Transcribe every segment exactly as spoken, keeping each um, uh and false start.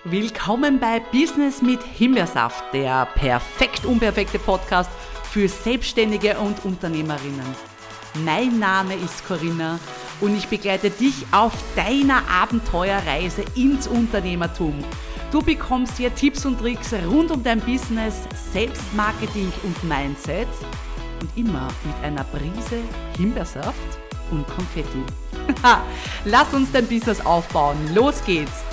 Willkommen bei Business mit Himbeersaft, der perfekt unperfekte Podcast für Selbstständige und Unternehmerinnen. Mein Name ist Corinna und ich begleite dich auf deiner Abenteuerreise ins Unternehmertum. Du bekommst hier Tipps und Tricks rund um dein Business, Selbstmarketing und Mindset und immer mit einer Prise Himbeersaft und Konfetti. Lass uns dein Business aufbauen. Los geht's!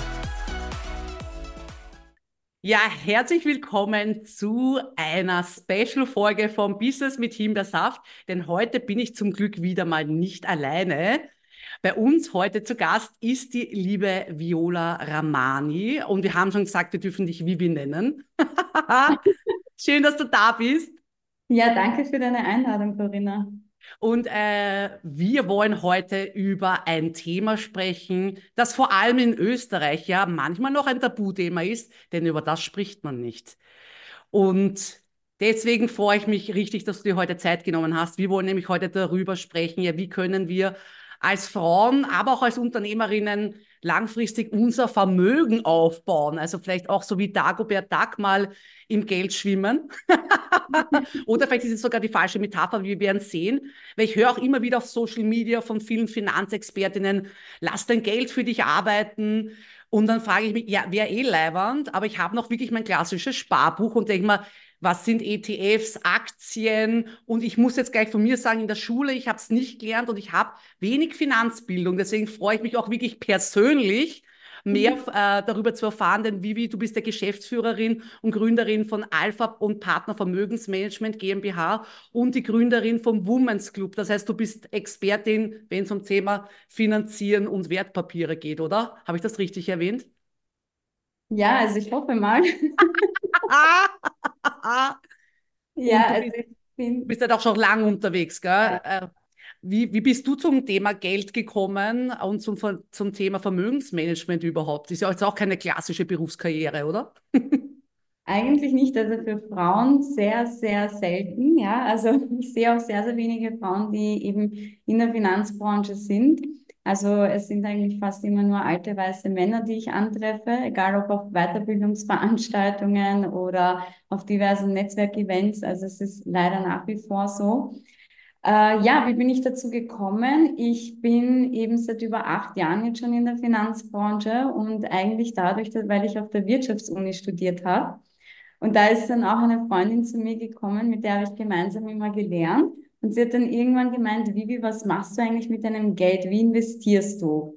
Ja, herzlich willkommen zu einer Special-Folge vom Business mit Himbeersaft, denn heute bin ich zum Glück wieder mal nicht alleine. Bei uns heute zu Gast ist die liebe Viola Ramani und wir haben schon gesagt, wir dürfen dich Vivi nennen. Schön, dass du da bist. Ja, danke für deine Einladung, Corinna. Und äh, wir wollen heute über ein Thema sprechen, das vor allem in Österreich ja manchmal noch ein Tabuthema ist, denn über das spricht man nicht. Und deswegen freue ich mich richtig, dass du dir heute Zeit genommen hast. Wir wollen nämlich heute darüber sprechen, ja, wie können wir als Frauen, aber auch als Unternehmerinnen langfristig unser Vermögen aufbauen. Also vielleicht auch so wie Dagobert Duck mal im Geld schwimmen. Oder vielleicht ist es sogar die falsche Metapher, wir werden sehen. Weil ich höre auch immer wieder auf Social Media von vielen Finanzexpertinnen, lass dein Geld für dich arbeiten. Und dann frage ich mich, ja, wäre eh leiwand, aber ich habe noch wirklich mein klassisches Sparbuch und denke mir, was sind E T Fs, Aktien? Und ich muss jetzt gleich von mir sagen, in der Schule, ich habe es nicht gelernt und ich habe wenig Finanzbildung. Deswegen freue ich mich auch wirklich persönlich, mehr äh, darüber zu erfahren, denn Vivi, du bist ja Geschäftsführerin und Gründerin von Alpha und Partner Vermögensmanagement GmbH und die Gründerin vom Women's Club. Das heißt, du bist Expertin, wenn es um Thema Finanzieren und Wertpapiere geht, oder? Habe ich das richtig erwähnt? Ja, also ich hoffe mal. Ja, Und du also bist, ich du bist bin, halt auch schon lang unterwegs, gell? ja, Äh, Wie, wie bist du zum Thema Geld gekommen und zum, zum Thema Vermögensmanagement überhaupt? Ist ja jetzt auch keine klassische Berufskarriere, oder? eigentlich nicht, also für Frauen sehr, sehr selten, ja. Also ich sehe auch sehr, sehr wenige Frauen, die eben in der Finanzbranche sind. Also es sind eigentlich fast immer nur alte weiße Männer, die ich antreffe, egal ob auf Weiterbildungsveranstaltungen oder auf diversen Netzwerkevents. Also es ist leider nach wie vor so. Äh, ja, wie bin ich dazu gekommen? Ich bin eben seit über acht Jahren jetzt schon in der Finanzbranche und eigentlich dadurch, dass, weil ich auf der Wirtschaftsuni studiert habe. Und da ist dann auch eine Freundin zu mir gekommen, mit der habe ich gemeinsam immer gelernt. Und sie hat dann irgendwann gemeint, Vivi, was machst du eigentlich mit deinem Geld? Wie investierst du?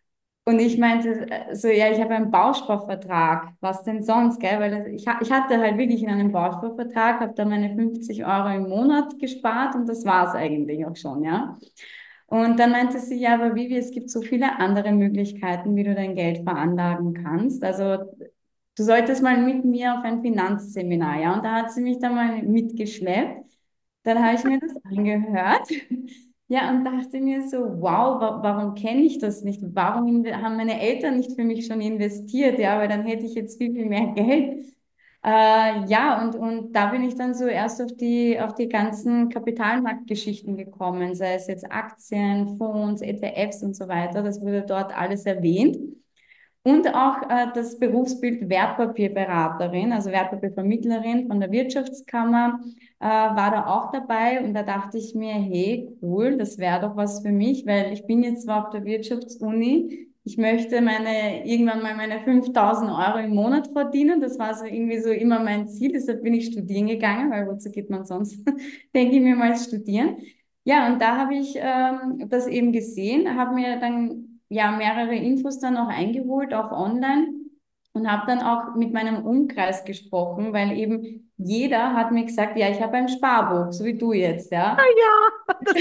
Und ich meinte äh, so, ja, ich habe einen Bausparvertrag. Was denn sonst, gell? Weil ich, ha- ich hatte halt wirklich in einem Bausparvertrag, habe da meine fünfzig Euro im Monat gespart und das war's eigentlich auch schon, ja. Und dann meinte sie, ja, aber Vivi, es gibt so viele andere Möglichkeiten, wie du dein Geld veranlagen kannst. Also du solltest mal mit mir auf ein Finanzseminar, ja. Und da hat sie mich dann mal mitgeschleppt. Dann habe ich mir das angehört. Ja, und dachte mir so, wow, wa warum kenne ich das nicht? Warum inve- haben meine Eltern nicht für mich schon investiert? Ja, weil dann hätte ich jetzt viel, viel mehr Geld. Äh, ja, und, und da bin ich dann so erst auf die, auf die ganzen Kapitalmarktgeschichten gekommen, sei es jetzt Aktien, Fonds, E T Fs und so weiter. Das wurde dort alles erwähnt. Und auch äh, das Berufsbild Wertpapierberaterin, also Wertpapiervermittlerin von der Wirtschaftskammer, äh, war da auch dabei. Und da dachte ich mir, hey, cool, das wäre doch was für mich, weil ich bin jetzt zwar auf der Wirtschaftsuni, ich möchte meine, irgendwann mal meine fünftausend Euro im Monat verdienen. Das war so irgendwie so immer mein Ziel. Deshalb bin ich studieren gegangen, weil wozu geht man sonst, denke ich mir mal, studieren. Ja, und da habe ich ähm, das eben gesehen, habe mir dann ja mehrere Infos dann auch eingeholt, auch online und habe dann auch mit meinem Umkreis gesprochen, weil eben jeder hat mir gesagt, ja, ich habe ein Sparbuch, so wie du jetzt, ja. Ja, das,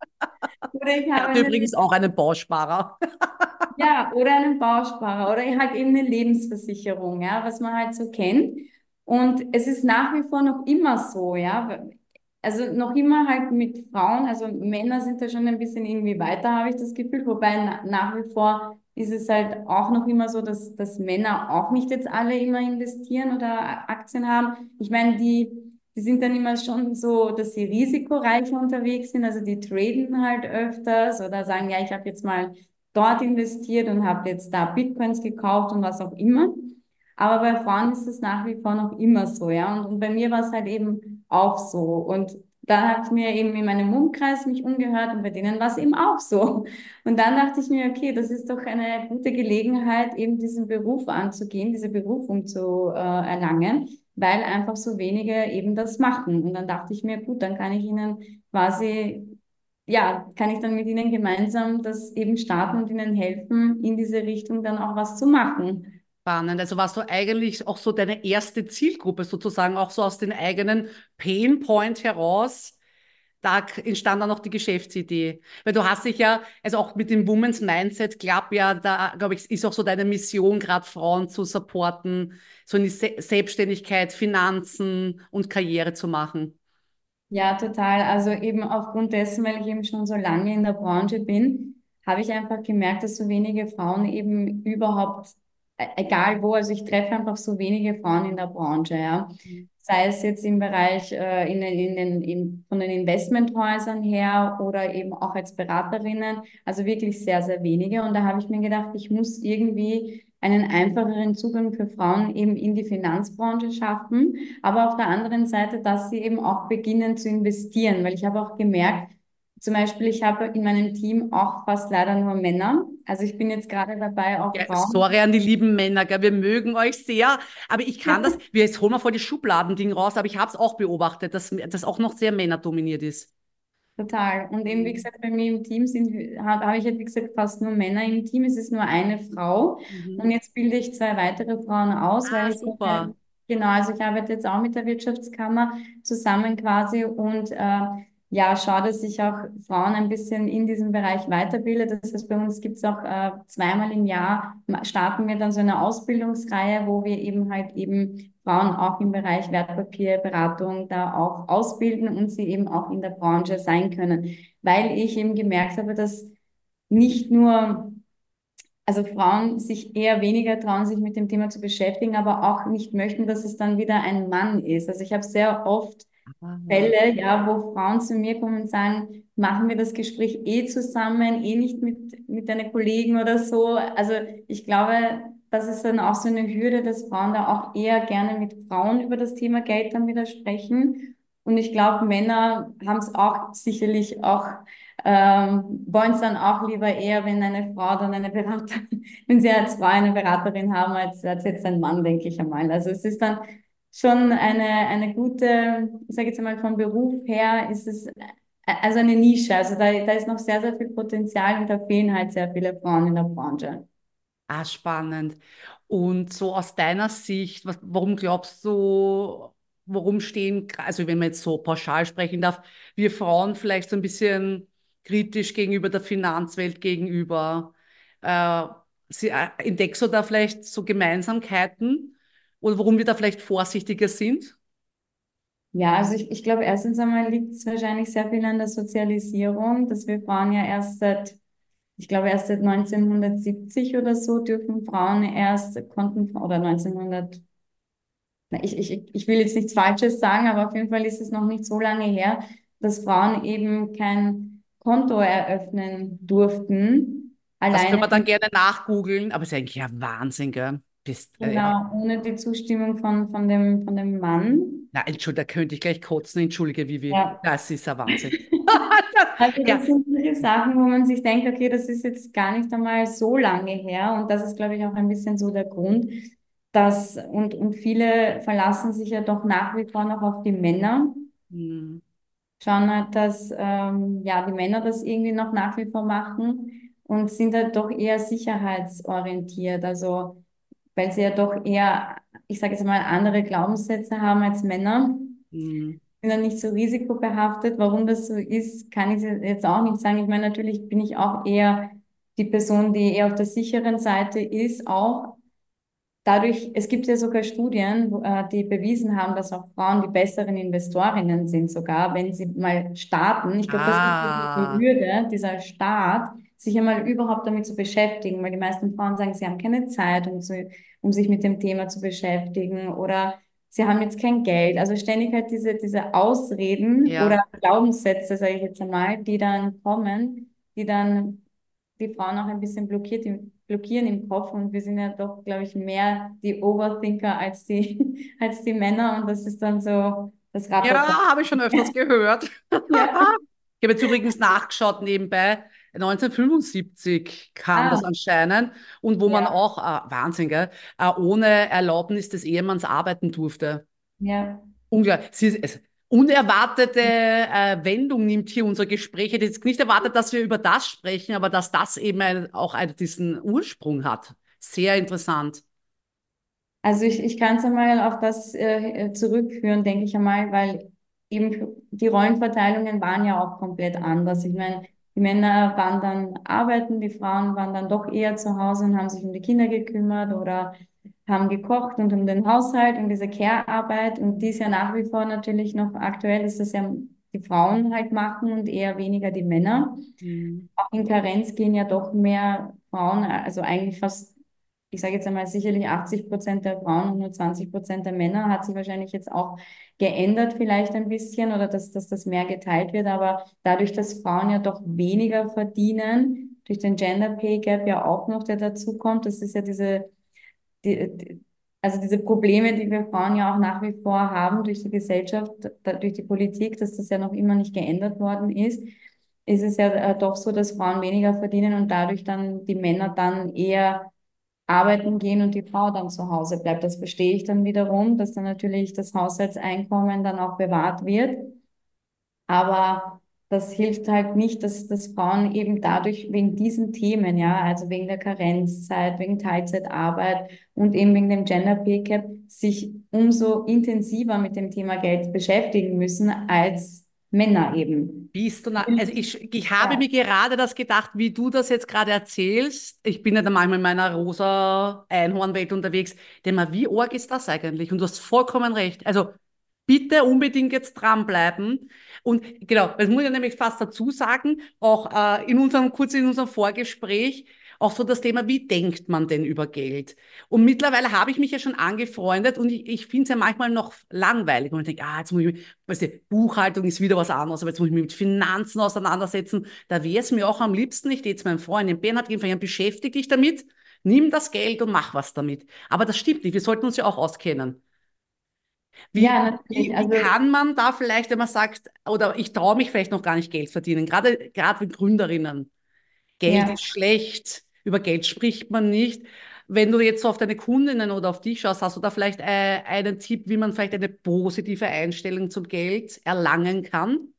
Oder ich ich habe hatte eine, übrigens auch einen Bausparer. ja, oder einen Bausparer oder halt eben eine Lebensversicherung, ja, was man halt so kennt. Und es ist nach wie vor noch immer so, ja. Also noch immer halt mit Frauen, also Männer sind da schon ein bisschen irgendwie weiter, habe ich das Gefühl. Wobei na, nach wie vor ist es halt auch noch immer so, dass, dass Männer auch nicht jetzt alle immer investieren oder Aktien haben. Ich meine, die, die sind dann immer schon so, dass sie risikoreicher unterwegs sind. Also die traden halt öfters oder sagen, ja, ich habe jetzt mal dort investiert und habe jetzt da Bitcoins gekauft und was auch immer. Aber bei Frauen ist es nach wie vor noch immer so, ja. Und, und bei mir war es halt eben auch so. Und dann habe ich mir eben in meinem Umkreis mich umgehört und bei denen war es eben auch so. Und dann dachte ich mir, okay, das ist doch eine gute Gelegenheit, eben diesen Beruf anzugehen, diese Berufung zu äh, erlangen, weil einfach so wenige eben das machen. Und dann dachte ich mir, gut, dann kann ich ihnen quasi, ja, kann ich dann mit ihnen gemeinsam das eben starten und ihnen helfen, in diese Richtung dann auch was zu machen. Spannend. Also warst du eigentlich auch so deine erste Zielgruppe sozusagen, auch so aus den eigenen Pain Point heraus. Da k- entstand dann auch die Geschäftsidee. Weil du hast dich ja, also auch mit dem Women's Mindset Club, ja, da glaube ich, ist auch so deine Mission, gerade Frauen zu supporten, so in die Se Selbstständigkeit, Finanzen und Karriere zu machen. Ja, total. Also eben aufgrund dessen, weil ich eben schon so lange in der Branche bin, habe ich einfach gemerkt, dass so wenige Frauen eben überhaupt, e- egal wo, also ich treffe einfach so wenige Frauen in der Branche, ja. Sei es jetzt im Bereich äh, in den, in den, in, von den Investmenthäusern her oder eben auch als Beraterinnen, also wirklich sehr, sehr wenige. Und da habe ich mir gedacht, ich muss irgendwie einen einfacheren Zugang für Frauen eben in die Finanzbranche schaffen, aber auf der anderen Seite, dass sie eben auch beginnen zu investieren, weil ich habe auch gemerkt, zum Beispiel, ich habe in meinem Team auch fast leider nur Männer. Also ich bin jetzt gerade dabei, Ja, auch Frauen. sorry an die lieben Männer, gell? Wir mögen euch sehr, aber ich kann das, wir jetzt holen wir vor die Schubladending raus, aber ich habe es auch beobachtet, dass das auch noch sehr männerdominiert ist. Total. Und eben, wie Mhm. gesagt, bei mir im Team sind, habe hab ich halt, wie gesagt, fast nur Männer im Team. Es ist nur eine Frau. Und Mhm. jetzt bilde ich zwei weitere Frauen aus, Ah, weil ich, äh, super. genau, also ich arbeite jetzt auch mit der Wirtschaftskammer zusammen quasi und äh, ja, schaue, dass ich auch Frauen ein bisschen in diesem Bereich weiterbilde. Das heißt, bei uns gibt es auch äh, zweimal im Jahr, ma- starten wir dann so eine Ausbildungsreihe, wo wir eben halt eben Frauen auch im Bereich Wertpapierberatung da auch ausbilden und sie eben auch in der Branche sein können. Weil ich eben gemerkt habe, dass nicht nur, also Frauen sich eher weniger trauen, sich mit dem Thema zu beschäftigen, aber auch nicht möchten, dass es dann wieder ein Mann ist. Also ich habe sehr oft Ah. Fälle, ja, wo Frauen zu mir kommen und sagen, machen wir das Gespräch eh zusammen, eh nicht mit, mit deinen Kollegen oder so. Also ich glaube, das ist dann auch so eine Hürde, dass Frauen da auch eher gerne mit Frauen über das Thema Geld dann wieder sprechen. Und ich glaube, Männer haben es auch sicherlich auch, ähm, wollen es dann auch lieber eher, wenn eine Frau dann eine Beraterin, wenn sie als Frau eine Beraterin haben, als, als jetzt ein Mann, denke ich einmal. Also es ist dann schon eine, eine gute, ich sage jetzt einmal vom Beruf her, ist es also eine Nische. Also da, da ist noch sehr, sehr viel Potenzial und da fehlen halt sehr viele Frauen in der Branche. Ah, spannend. Und so aus deiner Sicht, was, warum glaubst du, warum stehen, also wenn man jetzt so pauschal sprechen darf, wir Frauen vielleicht so ein bisschen kritisch gegenüber der Finanzwelt gegenüber? Äh, sie, äh, entdeckst du da vielleicht so Gemeinsamkeiten oder warum wir da vielleicht vorsichtiger sind? Ja, also ich, ich glaube, erstens einmal liegt es wahrscheinlich sehr viel an der Sozialisierung, dass wir Frauen ja erst seit, ich glaube, erst seit neunzehnhundertsiebzig oder so dürfen Frauen erst, konnten, oder neunzehnhundert, na, ich, ich, ich will jetzt nichts Falsches sagen, aber auf jeden Fall ist es noch nicht so lange her, dass Frauen eben kein Konto eröffnen durften. Das können Alleine, wir dann gerne nachgoogeln, aber es ist eigentlich ja Wahnsinn, gell? Bist, äh, ja. genau, ohne die Zustimmung von, von dem, von dem Mann. Na, Entschuldige, da könnte ich gleich kotzen, entschuldige, Vivi. Ja. Das ist ein Wahnsinn. Also Ja, das sind solche Sachen, wo man sich denkt, okay, das ist jetzt gar nicht einmal so lange her. Und das ist, glaube ich, auch ein bisschen so der Grund, dass, und, und viele verlassen sich ja doch nach wie vor noch auf die Männer, hm, schauen halt, dass ähm, ja, die Männer das irgendwie noch nach wie vor machen und sind halt doch eher sicherheitsorientiert. Also weil sie ja doch eher, ich sage jetzt mal, andere Glaubenssätze haben als Männer, hm. sind dann nicht so risikobehaftet. Warum das so ist, kann ich jetzt auch nicht sagen. Ich meine, natürlich bin ich auch eher die Person, die eher auf der sicheren Seite ist, auch. Dadurch, es gibt ja sogar Studien, wo, äh, die bewiesen haben, dass auch Frauen die besseren Investorinnen sind, sogar wenn sie mal starten. Ich glaube, das ist so diese Ah, Hürde, dieser Start, sich einmal überhaupt damit zu beschäftigen, weil die meisten Frauen sagen, sie haben keine Zeit, um, zu, um sich mit dem Thema zu beschäftigen oder sie haben jetzt kein Geld. Also ständig halt diese, diese Ausreden ja. oder Glaubenssätze, sage ich jetzt einmal, die dann kommen, die dann die Frauen auch ein bisschen blockiert im, blockieren im Kopf und wir sind ja doch, glaube ich, mehr die Overthinker als die, als die Männer und das ist dann so, das rattert dann. Ja, habe ich schon öfters gehört. Ja. Ich habe jetzt übrigens nachgeschaut nebenbei. neunzehnhundertfünfundsiebzig kam das Ah, anscheinend und wo man ja, auch, äh, Wahnsinn, gell, äh, ohne Erlaubnis des Ehemanns arbeiten durfte. ja. Unglaublich. Sie ist, es, unerwartete äh, Wendung nimmt hier unser Gespräch. Ich hätte jetzt nicht erwartet, dass wir über das sprechen, aber dass das eben ein, auch ein, diesen Ursprung hat. Sehr interessant. Also ich, ich kann es einmal auf das äh, zurückführen, denke ich einmal, weil eben die Rollenverteilungen waren ja auch komplett anders. Ich meine, die Männer waren dann arbeiten, die Frauen waren dann doch eher zu Hause und haben sich um die Kinder gekümmert oder haben gekocht und um den Haushalt und diese Care-Arbeit. Und die ist ja nach wie vor natürlich noch aktuell, ist das ja die Frauen halt machen und eher weniger die Männer. Mhm. Auch in Karenz gehen ja doch mehr Frauen, also eigentlich fast, ich sage jetzt einmal sicherlich achtzig Prozent der Frauen und nur zwanzig Prozent der Männer, hat sich wahrscheinlich jetzt auch geändert vielleicht ein bisschen oder dass, dass das mehr geteilt wird, aber dadurch, dass Frauen ja doch weniger verdienen, durch den Gender Pay Gap ja auch noch, der dazu kommt, das ist ja diese, die, die, also diese Probleme, die wir Frauen ja auch nach wie vor haben durch die Gesellschaft, da, durch die Politik, dass das ja noch immer nicht geändert worden ist, ist es ja äh, doch so, dass Frauen weniger verdienen und dadurch dann die Männer dann eher arbeiten gehen und die Frau dann zu Hause bleibt. Das verstehe ich dann wiederum, dass dann natürlich das Haushaltseinkommen dann auch bewahrt wird. Aber das hilft halt nicht, dass, dass Frauen eben dadurch wegen diesen Themen, ja, also wegen der Karenzzeit, wegen Teilzeitarbeit und eben wegen dem Gender Pay Gap, sich umso intensiver mit dem Thema Geld beschäftigen müssen als Männer eben. Bist du na, also ich, ich habe mir gerade das gedacht, wie du das jetzt gerade erzählst. Ich bin ja dann manchmal in meiner rosa Einhornwelt unterwegs. Denk mal, wie arg ist das eigentlich? Und du hast vollkommen recht. Also bitte unbedingt jetzt dranbleiben. Und genau, das muss ich nämlich fast dazu sagen, auch äh, in unserem, kurz in unserem Vorgespräch, auch so das Thema, wie denkt man denn über Geld? Und mittlerweile habe ich mich ja schon angefreundet und ich, ich finde es ja manchmal noch langweilig. Und ich denke, ah, jetzt muss ich mich, weißt du, Buchhaltung ist wieder was anderes, aber jetzt muss ich mich mit Finanzen auseinandersetzen. Da wäre es mir auch am liebsten, ich gehe jetzt meinem Freund, den Bernhard, einfach beschäftige dich damit, nimm das Geld und mach was damit. Aber das stimmt nicht, wir sollten uns ja auch auskennen. Wie, Ja, natürlich. wie, wie Also kann man da vielleicht, wenn man sagt, oder ich traue mich vielleicht noch gar nicht Geld verdienen, gerade, gerade mit Gründerinnen, Geld ja. ist schlecht, über Geld spricht man nicht. Wenn du jetzt so auf deine Kundinnen oder auf dich schaust, hast du da vielleicht äh, einen Tipp, wie man vielleicht eine positive Einstellung zum Geld erlangen kann?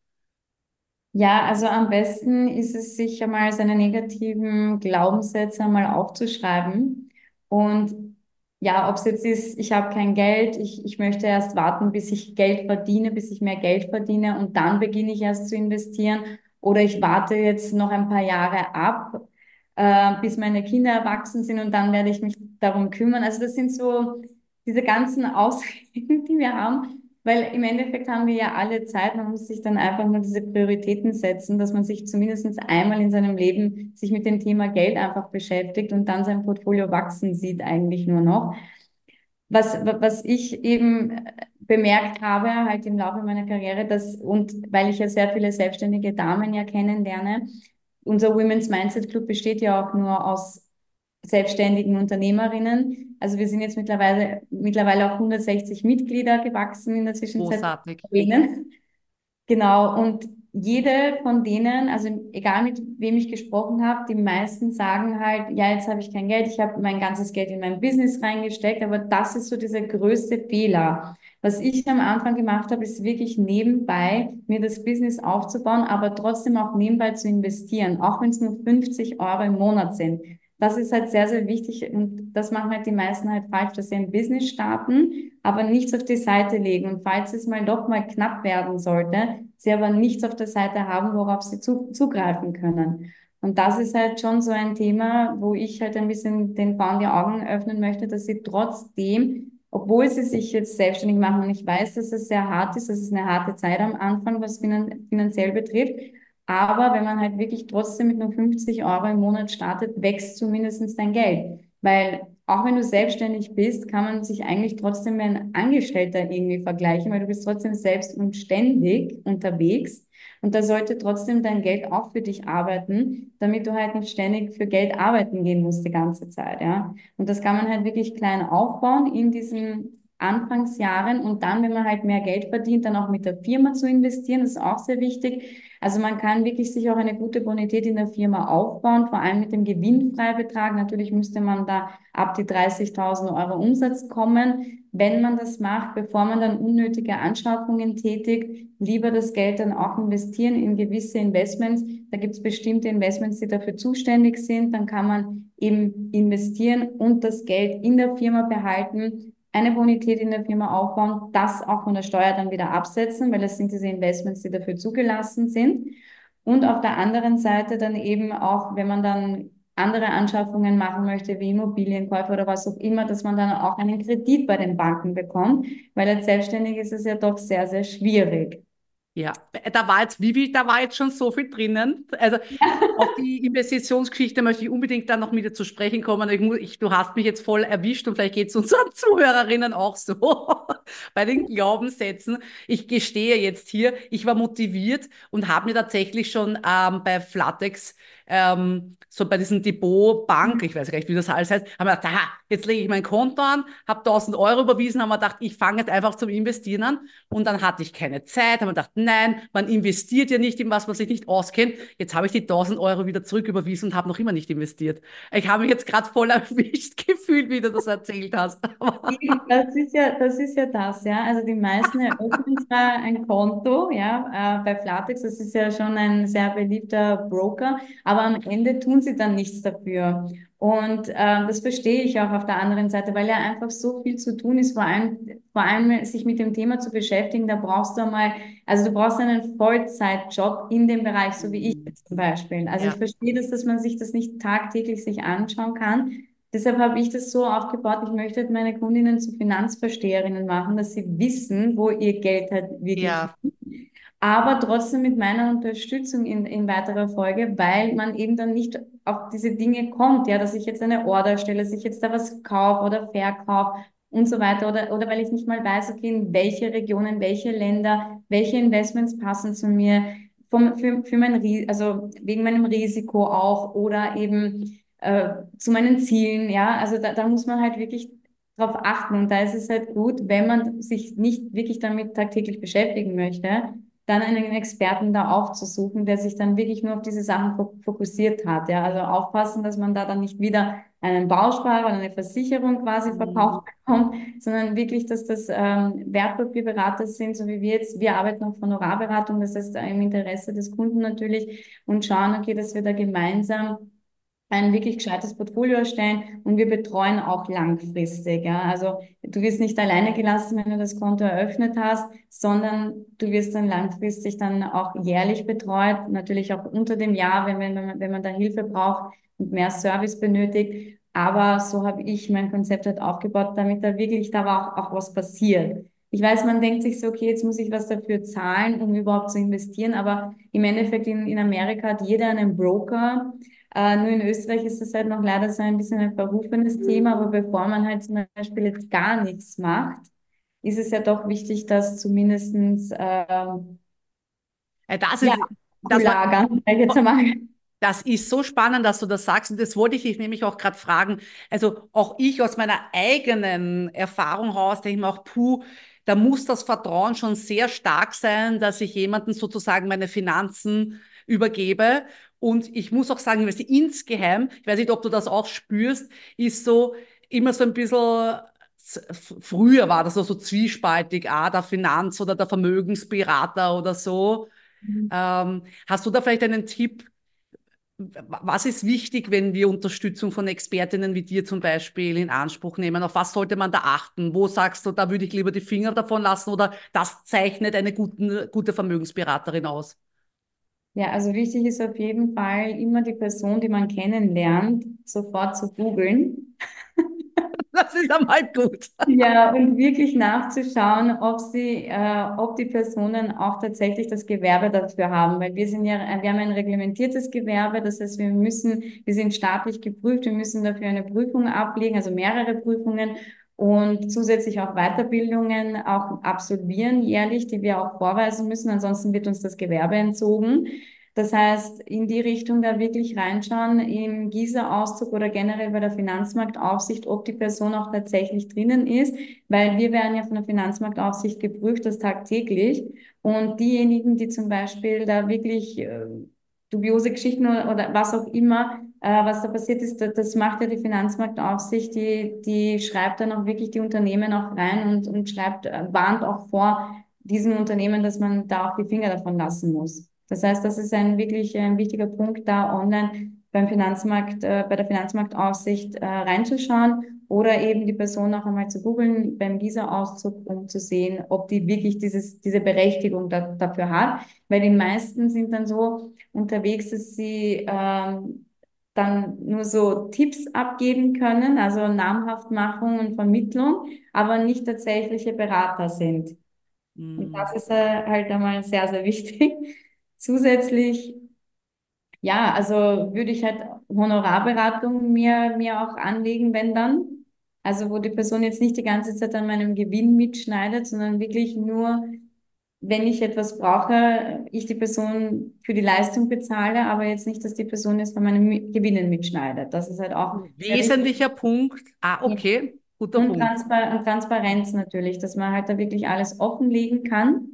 Ja, also am besten ist es, sich einmal seine negativen Glaubenssätze einmal aufzuschreiben. Und ja, ob es jetzt ist, ich habe kein Geld, ich, ich möchte erst warten, bis ich Geld verdiene, bis ich mehr Geld verdiene und dann beginne ich erst zu investieren. Oder ich warte jetzt noch ein paar Jahre ab, äh, bis meine Kinder erwachsen sind und dann werde ich mich darum kümmern. Also das sind so diese ganzen Ausreden, die wir haben. Weil im Endeffekt haben wir ja alle Zeit, man muss sich dann einfach nur diese Prioritäten setzen, dass man sich zumindest einmal in seinem Leben sich mit dem Thema Geld einfach beschäftigt und dann sein Portfolio wachsen sieht eigentlich nur noch. Was, was ich eben bemerkt habe, halt im Laufe meiner Karriere, dass, und weil ich ja sehr viele selbstständige Damen ja kennenlerne, unser Women's Mindset Club besteht ja auch nur aus selbstständigen Unternehmerinnen. Also wir sind jetzt mittlerweile, mittlerweile auch hundertsechzig Mitglieder gewachsen in der Zwischenzeit. Großartig. Genau, und jede von denen, also egal mit wem ich gesprochen habe, die meisten sagen halt, ja, jetzt habe ich kein Geld, ich habe mein ganzes Geld in mein Business reingesteckt, aber das ist so dieser größte Fehler. Was ich am Anfang gemacht habe, ist wirklich nebenbei mir das Business aufzubauen, aber trotzdem auch nebenbei zu investieren, auch wenn es nur fünfzig Euro im Monat sind. Das ist halt sehr, sehr wichtig und das machen halt die meisten halt falsch, dass sie ein Business starten, aber nichts auf die Seite legen. Und falls es mal doch mal knapp werden sollte, sie aber nichts auf der Seite haben, worauf sie zu, zugreifen können. Und das ist halt schon so ein Thema, wo ich halt ein bisschen den Frauen die Augen öffnen möchte, dass sie trotzdem, obwohl sie sich jetzt selbstständig machen, und ich weiß, dass es sehr hart ist, dass es eine harte Zeit am Anfang, was finan finanziell betrifft, aber wenn man halt wirklich trotzdem mit nur fünfzig Euro im Monat startet, wächst zumindest dein Geld. Weil auch wenn du selbstständig bist, kann man sich eigentlich trotzdem mit einem Angestellter irgendwie vergleichen, weil du bist trotzdem selbst und ständig unterwegs. Und da sollte trotzdem dein Geld auch für dich arbeiten, damit du halt nicht ständig für Geld arbeiten gehen musst die ganze Zeit, ja. Und das kann man halt wirklich klein aufbauen in diesen Anfangsjahren und dann, wenn man halt mehr Geld verdient, dann auch mit der Firma zu investieren, das ist auch sehr wichtig. Also man kann wirklich sich auch eine gute Bonität in der Firma aufbauen, vor allem mit dem Gewinnfreibetrag. Natürlich müsste man da ab die dreißigtausend Euro Umsatz kommen. Wenn man das macht, bevor man dann unnötige Anschaffungen tätigt, lieber das Geld dann auch investieren in gewisse Investments. Da gibt es bestimmte Investments, die dafür zuständig sind. Dann kann man eben investieren und das Geld in der Firma behalten, eine Bonität in der Firma aufbauen, das auch von der Steuer dann wieder absetzen, weil das sind diese Investments, die dafür zugelassen sind. Und auf der anderen Seite dann eben auch, wenn man dann andere Anschaffungen machen möchte, wie Immobilienkäufe oder was auch immer, dass man dann auch einen Kredit bei den Banken bekommt, weil als Selbstständig ist es ja doch sehr, sehr schwierig. Ja, da war jetzt, wie viel, da war jetzt schon so viel drinnen. Also auf die Investitionsgeschichte möchte ich unbedingt dann noch mit dir zu sprechen kommen. Ich, muss- ich, du hast mich jetzt voll erwischt und vielleicht geht es unseren Zuhörerinnen auch so bei den Glaubenssätzen. Ich gestehe jetzt hier, ich war motiviert und habe mir tatsächlich schon ähm, bei Flatex, ähm, so bei diesem Depot Bank, ich weiß gar nicht, wie das alles heißt, haben wir gedacht, aha, jetzt lege ich mein Konto an, habe tausend Euro überwiesen, haben wir gedacht, ich fange jetzt einfach zum Investieren an. Und dann hatte ich keine Zeit, haben wir gedacht, nein, man investiert ja nicht in was, was sich nicht auskennt. Jetzt habe ich die tausend Euro wieder zurücküberwiesen und habe noch immer nicht investiert. Ich habe mich jetzt gerade voll erwischt gefühlt, wie du das erzählt hast. Eben, Das ist ja, das ist ja das, ja. Also die meisten eröffnen zwar ein Konto, ja, äh, bei Flatex, das ist ja schon ein sehr beliebter Broker, aber am Ende tun sie dann nichts dafür. Und äh, das verstehe ich auch auf der anderen Seite, weil ja einfach so viel zu tun ist, vor allem, vor allem sich mit dem Thema zu beschäftigen, da brauchst du mal, also du brauchst einen Vollzeitjob in dem Bereich, so wie ich jetzt zum Beispiel. Also ich Ja. verstehe das, dass man sich das nicht tagtäglich sich anschauen kann. Deshalb habe ich das so aufgebaut, ich möchte halt meine Kundinnen zu Finanzversteherinnen machen, dass sie wissen, wo ihr Geld halt wirklich Ja. liegt, aber trotzdem mit meiner Unterstützung in, in weiterer Folge, weil man eben dann nicht auf diese Dinge kommt, ja, dass ich jetzt eine Order stelle, dass ich jetzt da was kaufe oder verkaufe und so weiter, oder, oder weil ich nicht mal weiß, okay, in welche Regionen, welche Länder, welche Investments passen zu mir, vom, für, für mein, Ri- also wegen meinem Risiko auch, oder eben äh, zu meinen Zielen, ja, also da, da muss man halt wirklich drauf achten und da ist es halt gut, wenn man sich nicht wirklich damit tagtäglich beschäftigen möchte, dann einen Experten da aufzusuchen, der sich dann wirklich nur auf diese Sachen fo- fokussiert hat, ja, also aufpassen, dass man da dann nicht wieder einen Bausparer oder eine Versicherung quasi Mhm. verkauft bekommt, sondern wirklich, dass das ähm, Wertpapierberater sind, so wie wir jetzt, wir arbeiten auf Honorarberatung, das heißt im Interesse des Kunden natürlich und schauen, okay, dass wir da gemeinsam ein wirklich gescheites Portfolio erstellen und wir betreuen auch langfristig. Ja? Also du wirst nicht alleine gelassen, wenn du das Konto eröffnet hast, sondern du wirst dann langfristig dann auch jährlich betreut, natürlich auch unter dem Jahr, wenn, wenn, man, wenn man da Hilfe braucht und mehr Service benötigt. Aber so habe ich mein Konzept halt aufgebaut, damit da wirklich da auch, auch was passiert. Ich weiß, man denkt sich so, okay, jetzt muss ich was dafür zahlen, um überhaupt zu investieren, aber im Endeffekt in, in Amerika hat jeder einen Broker. Äh, nur in Österreich ist es halt noch leider so ein bisschen ein verrufenes Thema, aber bevor man halt zum Beispiel jetzt gar nichts macht, ist es ja doch wichtig, dass zumindestens ähm, Äh, Das ja, ist, das war, Zulagen, sag ich jetzt einmal. das ist so spannend, dass du das sagst. Und das wollte ich dich nämlich auch gerade fragen. Also auch ich aus meiner eigenen Erfahrung heraus denke ich mir auch, puh, da muss das Vertrauen schon sehr stark sein, dass ich jemanden sozusagen meine Finanzen übergebe. Und ich muss auch sagen, weißt du, insgeheim, ich weiß nicht, ob du das auch spürst, ist so immer so ein bisschen, früher war das so, so zwiespaltig, ah, der Finanz- oder der Vermögensberater oder so. Ähm, hast du da vielleicht einen Tipp? Was ist wichtig, wenn wir Unterstützung von Expertinnen wie dir zum Beispiel in Anspruch nehmen? Auf was sollte man da achten? Wo sagst du, da würde ich lieber die Finger davon lassen oder das zeichnet eine guten, gute Vermögensberaterin aus? Ja, also wichtig ist auf jeden Fall immer die Person, die man kennenlernt, sofort zu googeln. Das ist einmal gut. Ja, und wirklich nachzuschauen, ob sie, äh, ob die Personen auch tatsächlich das Gewerbe dafür haben, weil wir sind ja, äh, wir haben ein reglementiertes Gewerbe, das heißt, wir müssen, wir sind staatlich geprüft, wir müssen dafür eine Prüfung ablegen, also mehrere Prüfungen. und zusätzlich auch Weiterbildungen auch absolvieren jährlich, die wir auch vorweisen müssen, ansonsten wird uns das Gewerbe entzogen. Das heißt, in die Richtung da wirklich reinschauen, im G I S A-Auszug oder generell bei der Finanzmarktaufsicht, ob die Person auch tatsächlich drinnen ist, weil wir werden ja von der Finanzmarktaufsicht geprüft, das tagtäglich. Und diejenigen, die zum Beispiel da wirklich äh, dubiose Geschichten oder, oder was auch immer, äh, was da passiert ist, das, das macht ja die Finanzmarktaufsicht, die, die schreibt dann auch wirklich die Unternehmen auch rein und, und schreibt, äh, warnt auch vor diesen Unternehmen, dass man da auch die Finger davon lassen muss. Das heißt, das ist ein wirklich ein wichtiger Punkt, da online beim Finanzmarkt, äh, bei der Finanzmarktaufsicht äh, reinzuschauen oder eben die Person auch einmal zu googeln beim Visa-Auszug, um zu sehen, ob die wirklich dieses, diese Berechtigung da, dafür hat. Weil die meisten sind dann so unterwegs, dass sie ähm, dann nur so Tipps abgeben können, also Namhaftmachung und Vermittlung, aber nicht tatsächliche Berater sind. Und Hm. das ist äh, halt einmal sehr, sehr wichtig. Zusätzlich, ja, also würde ich halt Honorarberatung mir, mir auch anlegen, wenn dann. Also wo die Person jetzt nicht die ganze Zeit an meinem Gewinn mitschneidet, sondern wirklich nur, wenn ich etwas brauche, ich die Person für die Leistung bezahle, aber jetzt nicht, dass die Person jetzt von meinen Mi- Gewinnen mitschneidet. Das ist halt auch sehr wichtig. Wesentlicher Punkt. Ah, okay, guter Und, Punkt. Transpar und Transparenz natürlich, dass man halt da wirklich alles offenlegen kann.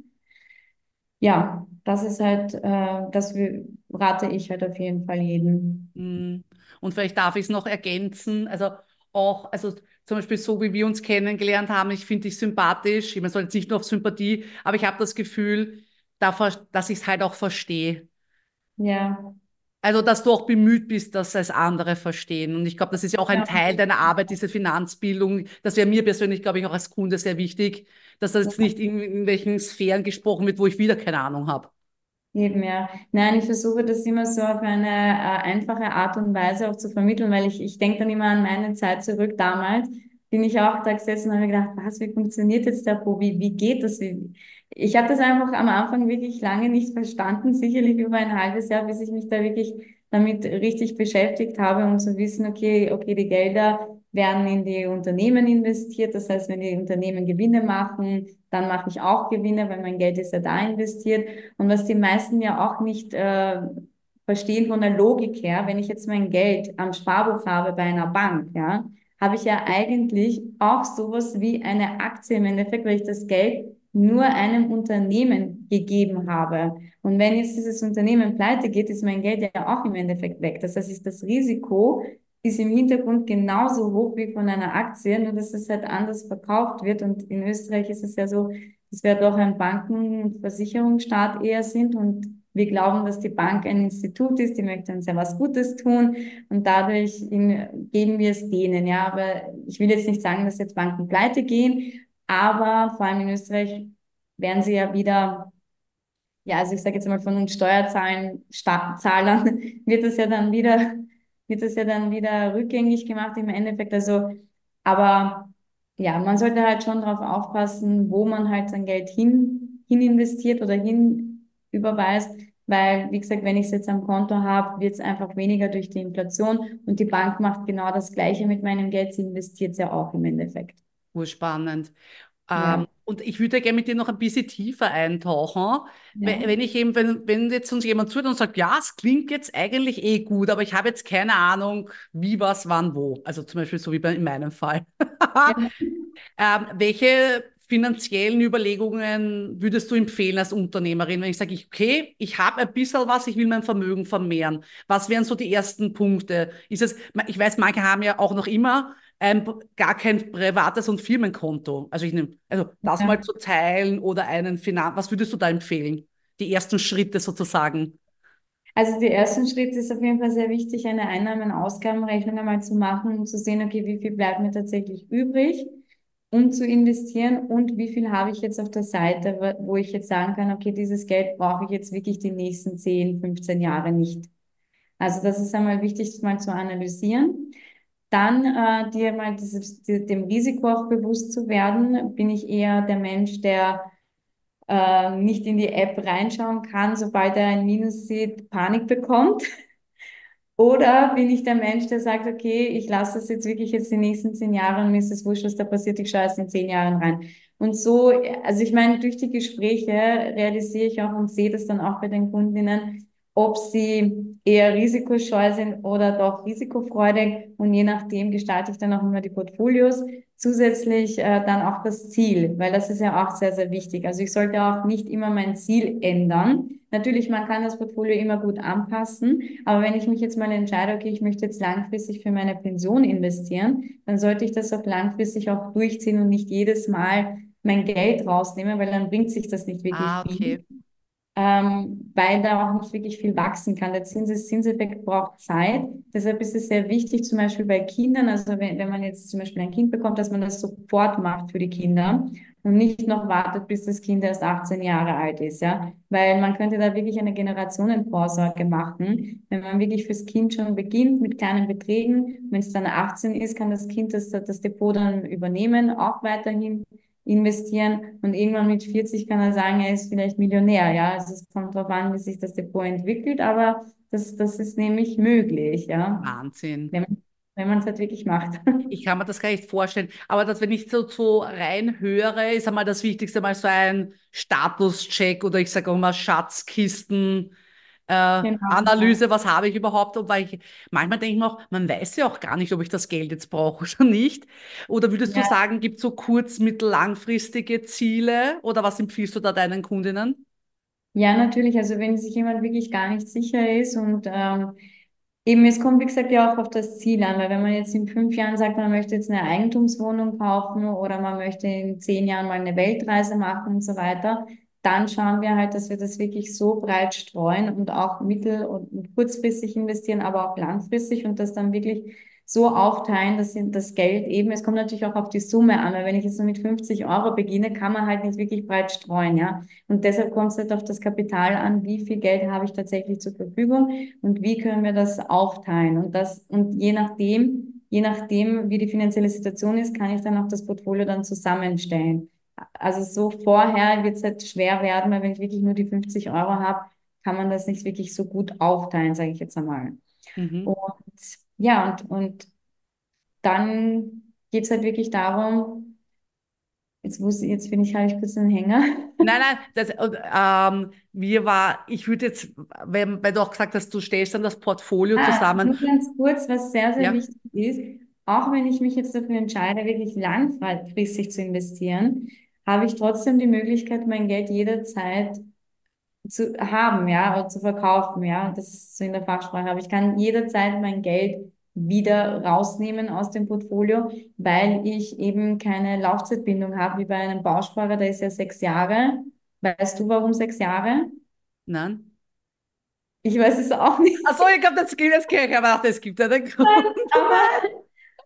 Ja, das ist halt, äh, das w- rate ich halt auf jeden Fall jedem. Hm. Und vielleicht darf ich es noch ergänzen. Also auch, also zum Beispiel so, wie wir uns kennengelernt haben, ich finde dich sympathisch. Man soll jetzt nicht nur auf Sympathie, aber ich habe das Gefühl, da ver- dass ich es halt auch verstehe. Ja, Also, dass du auch bemüht bist, dass es andere verstehen. Und ich glaube, das ist ja auch ein ja, Teil deiner Arbeit, diese Finanzbildung. Das wäre mir persönlich, glaube ich, auch als Kunde sehr wichtig, dass das jetzt nicht in, in welchen Sphären gesprochen wird, wo ich wieder keine Ahnung habe. eben, ja. Nein, ich versuche das immer so auf eine äh, einfache Art und Weise auch zu vermitteln, weil ich, ich denke dann immer an meine Zeit zurück damals. Bin ich auch da gesessen und habe mir gedacht, was, wie funktioniert jetzt der Pro? Wie, wie geht das? Wie? Ich habe das einfach am Anfang wirklich lange nicht verstanden, sicherlich über ein halbes Jahr, bis ich mich da wirklich damit richtig beschäftigt habe, um zu wissen, okay, okay, die Gelder werden in die Unternehmen investiert. Das heißt, wenn die Unternehmen Gewinne machen, dann mache ich auch Gewinne, weil mein Geld ist ja da investiert. Und was die meisten ja auch nicht äh, verstehen von der Logik her, wenn ich jetzt mein Geld am Sparbuch habe bei einer Bank, ja, habe ich ja eigentlich auch sowas wie eine Aktie im Endeffekt, weil ich das Geld nur einem Unternehmen gegeben habe. Und wenn jetzt dieses Unternehmen pleite geht, ist mein Geld ja auch im Endeffekt weg. Das heißt, das Risiko ist im Hintergrund genauso hoch wie von einer Aktie, nur dass es halt anders verkauft wird. Und in Österreich ist es ja so, dass wir doch ein Banken- und Versicherungsstaat eher sind und wir glauben, dass die Bank ein Institut ist, die möchte uns ja was Gutes tun und dadurch in, geben wir es denen. Ja, aber ich will jetzt nicht sagen, dass jetzt Banken pleite gehen, aber vor allem in Österreich werden sie ja wieder, ja, also ich sage jetzt mal von uns Steuerzahlen, Sta- Zahlern, wird das ja dann wieder, wird das ja dann wieder rückgängig gemacht im Endeffekt. Also, aber ja, man sollte halt schon darauf aufpassen, wo man halt sein Geld hin, hin investiert oder hin überweist, weil, wie gesagt, wenn ich es jetzt am Konto habe, wird es einfach weniger durch die Inflation und die Bank macht genau das Gleiche mit meinem Geld, sie investiert es ja auch im Endeffekt. Urspannend. Ähm, Ja, und ich würde gerne mit dir noch ein bisschen tiefer eintauchen. We- ja. Wenn ich eben, wenn, wenn jetzt uns jemand zuhört und sagt, ja, es klingt jetzt eigentlich eh gut, aber ich habe jetzt keine Ahnung, wie, was, wann, wo. Also zum Beispiel so wie bei, in meinem Fall. Ja. Ähm, welche finanziellen Überlegungen würdest du empfehlen als Unternehmerin, wenn ich sage, ich, okay, ich habe ein bisschen was, ich will mein Vermögen vermehren. Was wären so die ersten Punkte? Ist es, ich weiß, manche haben ja auch noch immer ein, gar kein privates und Firmenkonto. Also ich nehme, also das mal Ja. zu teilen oder einen Finanz, was würdest du da empfehlen? Die ersten Schritte sozusagen. Also der erste Schritt ist auf jeden Fall sehr wichtig, eine Einnahmen-Ausgabenrechnung einmal zu machen, um zu sehen, okay, wie viel bleibt mir tatsächlich übrig, um zu investieren und wie viel habe ich jetzt auf der Seite, wo wo ich jetzt sagen kann, okay, dieses Geld brauche ich jetzt wirklich die nächsten zehn, fünfzehn Jahre nicht. Also das ist einmal wichtig, das mal zu analysieren. Dann äh, dir mal dieses, die, dem Risiko auch bewusst zu werden, bin ich eher der Mensch, der äh, nicht in die App reinschauen kann, sobald er ein Minus sieht, Panik bekommt. Oder bin ich der Mensch, der sagt, okay, ich lasse das jetzt wirklich jetzt die nächsten zehn Jahre und mir ist es wurscht, was da passiert, ich schaue erst in zehn Jahren rein. Und so, also ich meine, durch die Gespräche realisiere ich auch und sehe das dann auch bei den Kundinnen, ob sie eher risikoscheu sind oder doch risikofreudig. Und je nachdem gestalte ich dann auch immer die Portfolios. Zusätzlich äh, dann auch das Ziel, weil das ist ja auch sehr, sehr wichtig. Also ich sollte auch nicht immer mein Ziel ändern. Natürlich, man kann das Portfolio immer gut anpassen, aber wenn ich mich jetzt mal entscheide, okay, ich möchte jetzt langfristig für meine Pension investieren, dann sollte ich das auch langfristig auch durchziehen und nicht jedes Mal mein Geld rausnehmen, weil dann bringt sich das nicht wirklich Ah, viel, okay. ähm, weil da auch nicht wirklich viel wachsen kann. Der Zins Zinseffekt braucht Zeit. Deshalb ist es sehr wichtig, zum Beispiel bei Kindern, also wenn, wenn man jetzt zum Beispiel ein Kind bekommt, dass man das sofort macht für die Kinder und nicht noch wartet, bis das Kind erst achtzehn Jahre alt ist, ja. Weil man könnte da wirklich eine Generationenvorsorge machen, wenn man wirklich fürs Kind schon beginnt mit kleinen Beträgen. Wenn es dann achtzehn ist, kann das Kind das, das Depot dann übernehmen, auch weiterhin investieren und irgendwann mit vierzig kann er sagen, er ist vielleicht Millionär, ja. Also es kommt darauf an, wie sich das Depot entwickelt, aber das, das ist nämlich möglich, ja, Wahnsinn. wenn, wenn man es halt wirklich macht. Ich kann mir das gar nicht vorstellen. Aber das, wenn ich so, so rein höre, ist einmal das Wichtigste mal so ein Statuscheck oder ich sage auch mal Schatzkisten. Äh, Genau. Analyse, was habe ich überhaupt? Und weil ich, manchmal denke ich mir auch, man weiß ja auch gar nicht, ob ich das Geld jetzt brauche oder nicht. Oder würdest du Ja, sagen, gibt es so kurz-, mittel-, langfristige Ziele? Oder was empfiehlst du da deinen Kundinnen? ja, natürlich. Also wenn sich jemand wirklich gar nicht sicher ist und ähm, eben, es kommt, wie gesagt, ja auch auf das Ziel an, weil wenn man jetzt in fünf Jahren sagt, man möchte jetzt eine Eigentumswohnung kaufen oder man möchte in zehn Jahren mal eine Weltreise machen und so weiter, dann schauen wir halt, dass wir das wirklich so breit streuen und auch mittel- und kurzfristig investieren, aber auch langfristig und das dann wirklich so aufteilen, dass das Geld eben, es kommt natürlich auch auf die Summe an, weil wenn ich jetzt nur mit fünfzig Euro beginne, kann man halt nicht wirklich breit streuen, ja. Und deshalb kommt es halt auf das Kapital an, wie viel Geld habe ich tatsächlich zur Verfügung und wie können wir das aufteilen. Und das, und je nachdem, je nachdem, wie die finanzielle Situation ist, kann ich dann auch das Portfolio dann zusammenstellen. Also so vorher wird es halt schwer werden, weil wenn ich wirklich nur die fünfzig Euro habe, kann man das nicht wirklich so gut aufteilen, sage ich jetzt einmal. Mhm. Und ja, und, und dann geht es halt wirklich darum, jetzt wusste, jetzt bin ich, habe ich kurz einen Hänger. Nein, nein, das, und, ähm, mir war, ich würde jetzt, wenn, weil du auch gesagt hast, du stellst dann das Portfolio Ah, zusammen. nur ganz kurz, was sehr, sehr Ja, wichtig ist, auch wenn ich mich jetzt dafür entscheide, wirklich langfristig zu investieren, habe ich trotzdem die Möglichkeit, mein Geld jederzeit zu haben, ja, oder zu verkaufen, ja. Das ist so in der Fachsprache. Aber ich kann jederzeit mein Geld wieder rausnehmen aus dem Portfolio, weil ich eben keine Laufzeitbindung habe, wie bei einem Bausparer, der ist ja sechs Jahre. Weißt du, warum sechs Jahre? nein. Ich weiß es auch nicht. Achso, ich glaube, das gibt es Kirche, aber es gibt ja den Grund. Aber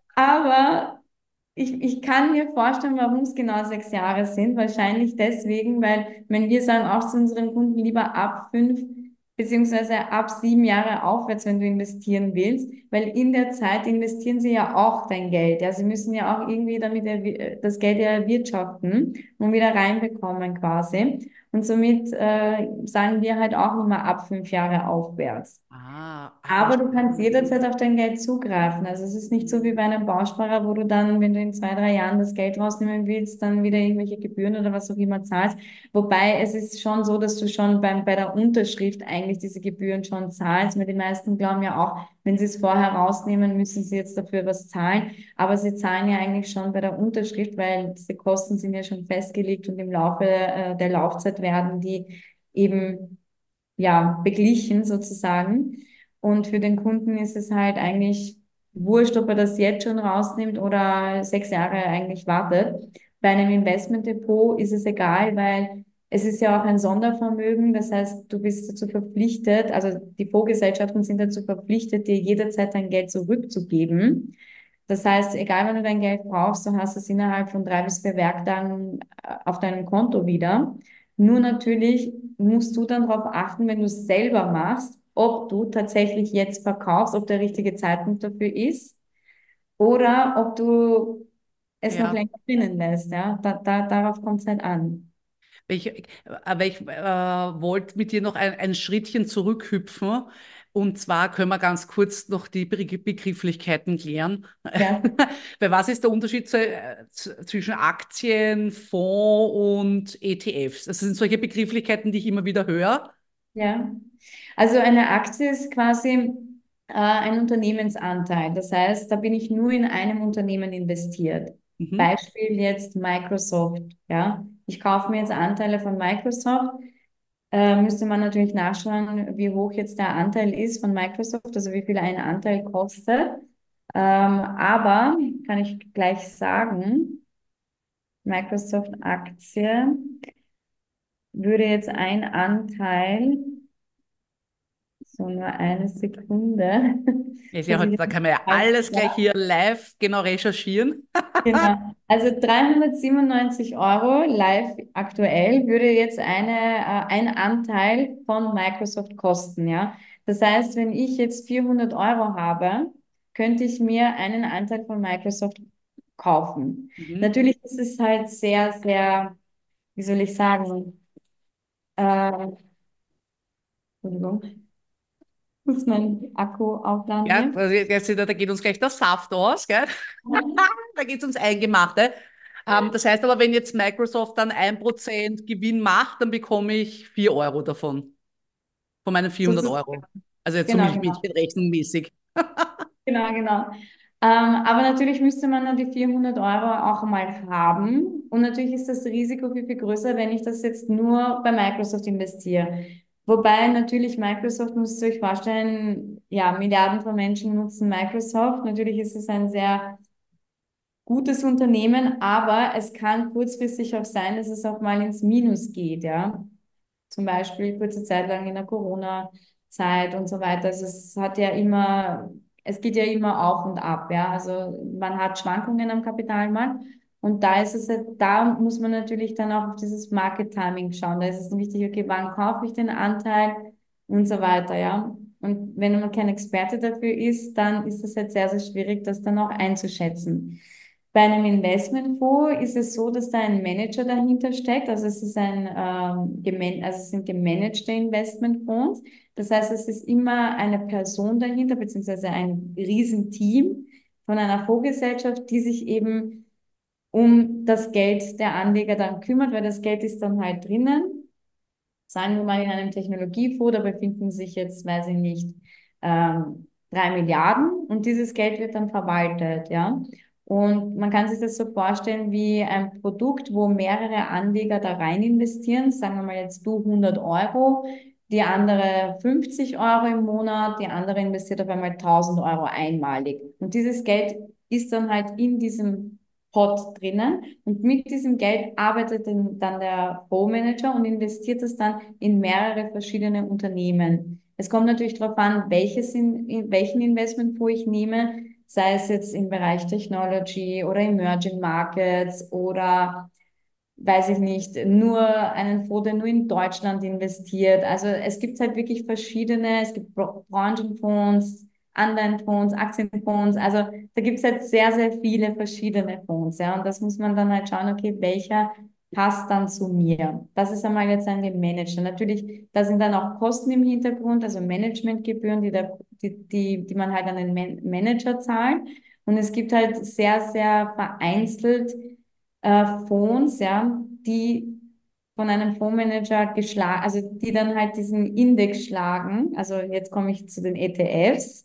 Aber ich, ich kann mir vorstellen, warum es genau sechs Jahre sind. Wahrscheinlich deswegen, weil wenn wir sagen auch zu unseren Kunden lieber ab fünf beziehungsweise ab sieben Jahre aufwärts, wenn du investieren willst, weil in der Zeit investieren sie ja auch dein Geld. Ja, sie müssen ja auch irgendwie damit erwi- das Geld ja erwirtschaften und wieder reinbekommen quasi. Und somit äh, sagen wir halt auch immer ab fünf Jahre aufwärts. Ah, aber Aber du kannst spannend. jederzeit auf dein Geld zugreifen. Also es ist nicht so wie bei einem Bausparer, wo du dann, wenn du in zwei, drei Jahren das Geld rausnehmen willst, dann wieder irgendwelche Gebühren oder was auch immer zahlst. Wobei es ist schon so, dass du schon beim, bei der Unterschrift eigentlich diese Gebühren schon zahlst. Weil die meisten glauben ja auch, wenn sie es vorher rausnehmen, müssen sie jetzt dafür was zahlen. Aber sie zahlen ja eigentlich schon bei der Unterschrift, weil diese Kosten sind ja schon festgelegt und im Laufe äh, der Laufzeit werden die eben ja, beglichen sozusagen. Und für den Kunden ist es halt eigentlich wurscht, ob er das jetzt schon rausnimmt oder sechs Jahre eigentlich wartet. Bei einem Investmentdepot ist es egal, weil es ist ja auch ein Sondervermögen. Das heißt, du bist dazu verpflichtet, also die Fondsgesellschaften sind dazu verpflichtet, dir jederzeit dein Geld zurückzugeben. Das heißt, egal wenn du dein Geld brauchst, du hast es innerhalb von drei bis vier Werktagen äh, auf deinem Konto wieder. Nur natürlich musst du dann darauf achten, wenn du es selber machst, ob du tatsächlich jetzt verkaufst, ob der richtige Zeitpunkt dafür ist oder ob du es noch Ja. länger drinnen lässt. Ja? Da, da, darauf kommt es halt an. Ich, aber ich äh, wollte mit dir noch ein, ein Schrittchen zurückhüpfen, Und zwar können wir ganz kurz noch die Be Begrifflichkeiten klären. Ja, Weil was ist der Unterschied zu, äh, z- zwischen Aktien, Fonds und E T Fs? Das sind solche Begrifflichkeiten, die ich immer wieder höre. ja. Also eine Aktie ist quasi äh, ein Unternehmensanteil. Das heißt, da bin ich nur in einem Unternehmen investiert. Mhm. Beispiel jetzt Microsoft. Ja, ich kaufe mir jetzt Anteile von Microsoft. Äh, müsste man natürlich nachschauen, wie hoch jetzt der Anteil ist von Microsoft, also wie viel ein Anteil kostet. Ähm, aber kann ich gleich sagen, Microsoft-Aktie würde jetzt ein Anteil, so nur eine Sekunde, Ist ja dass ich heute, jetzt da kann man ja falsch alles gleich sage. hier live genau recherchieren. Genau. Also dreihundertsiebenundneunzig Euro live aktuell würde jetzt eine, äh, ein Anteil von Microsoft kosten, ja. Das heißt, wenn ich jetzt vierhundert Euro habe, könnte ich mir einen Anteil von Microsoft kaufen. Mhm. Natürlich ist es halt sehr, sehr, wie soll ich sagen, äh, Entschuldigung, muss mein Akku aufladen Ja, hier. also jetzt, da geht uns gleich der Saft aus, gell? Da geht es ums Eingemachte. Ähm, das heißt aber, wenn jetzt Microsoft dann ein Prozent Gewinn macht, dann bekomme ich vier Euro davon, von meinen vierhundert Sozusagen. Euro. Also jetzt so Genau, genau. Milchmädchenrechnung-mäßig. Genau, genau. Ähm, aber natürlich müsste man dann die vierhundert Euro auch mal haben. Und natürlich ist das Risiko viel, viel größer, wenn ich das jetzt nur bei Microsoft investiere. Wobei natürlich Microsoft, müsst ihr euch vorstellen, ja, Milliarden von Menschen nutzen Microsoft. Natürlich ist es ein sehr gutes Unternehmen, aber es kann kurzfristig auch sein, dass es auch mal ins Minus geht, ja. Zum Beispiel kurze Zeit lang in der Corona-Zeit und so weiter. Also es hat ja immer, es geht ja immer auf und ab, ja. Also man hat Schwankungen am Kapitalmarkt und da ist es, halt- da muss man natürlich dann auch auf dieses Market Timing schauen. Da ist es wichtig, okay, wann kaufe ich den Anteil und so weiter, ja. Und wenn man kein Experte dafür ist, dann ist es halt sehr, sehr schwierig, das dann auch einzuschätzen. Bei einem Investmentfonds ist es so, dass da ein Manager dahinter steckt. Also es ist ein, ähm, geman also es sind gemanagte Investmentfonds. Das heißt, es ist immer eine Person dahinter, beziehungsweise ein Riesenteam von einer Fondsgesellschaft, die sich eben um das Geld der Anleger dann kümmert, weil das Geld ist dann halt drinnen. Sagen wir mal in einem Technologiefonds, da befinden sich jetzt, weiß ich nicht, ähm, drei Milliarden und dieses Geld wird dann verwaltet, ja. Und man kann sich das so vorstellen wie ein Produkt, wo mehrere Anleger da rein investieren. Sagen wir mal jetzt du hundert Euro, die andere fünfzig Euro im Monat, die andere investiert auf einmal tausend Euro einmalig. Und dieses Geld ist dann halt in diesem Pot drinnen und mit diesem Geld arbeitet dann dann der Fondsmanager und investiert es dann in mehrere verschiedene Unternehmen. Es kommt natürlich darauf an, welches in, in welchen Investmentfonds ich nehme, sei es jetzt im Bereich Technology oder Emerging Markets oder weiß ich nicht, nur einen Fonds, der nur in Deutschland investiert. Also es gibt halt wirklich verschiedene, es gibt Bra- Branchenfonds, Anleihenfonds, Aktienfonds. Also da gibt es halt sehr, sehr viele verschiedene Fonds, ja. Und das muss man dann halt schauen, okay, welcher passt dann zu mir. Das ist einmal jetzt ein Manager. Natürlich, da sind dann auch Kosten im Hintergrund, also Managementgebühren, die, der, die, die, die man halt an den Man Manager zahlt. Und es gibt halt sehr, sehr vereinzelt äh, Fonds, ja, die von einem Fondsmanager geschlagen, also die dann halt diesen Index schlagen. Also jetzt komme ich zu den E T Fs.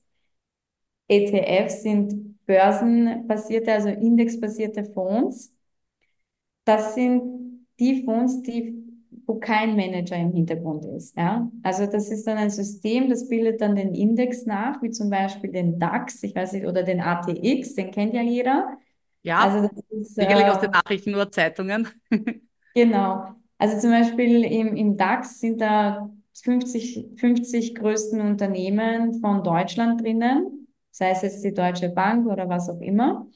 E T Fs sind börsenbasierte, also indexbasierte Fonds. Das sind die Fonds, die, wo kein Manager im Hintergrund ist. Ja? Also das ist dann ein System, das bildet dann den Index nach, wie zum Beispiel den DAX, ich weiß nicht, oder den A T X, den kennt ja jeder. Ja, Also das ist sicherlich aus äh, den Nachrichten oder Zeitungen. genau. Also zum Beispiel im, im DAX sind da fünfzig, fünfzig größten Unternehmen von Deutschland drinnen, sei es jetzt die Deutsche Bank oder was auch immer.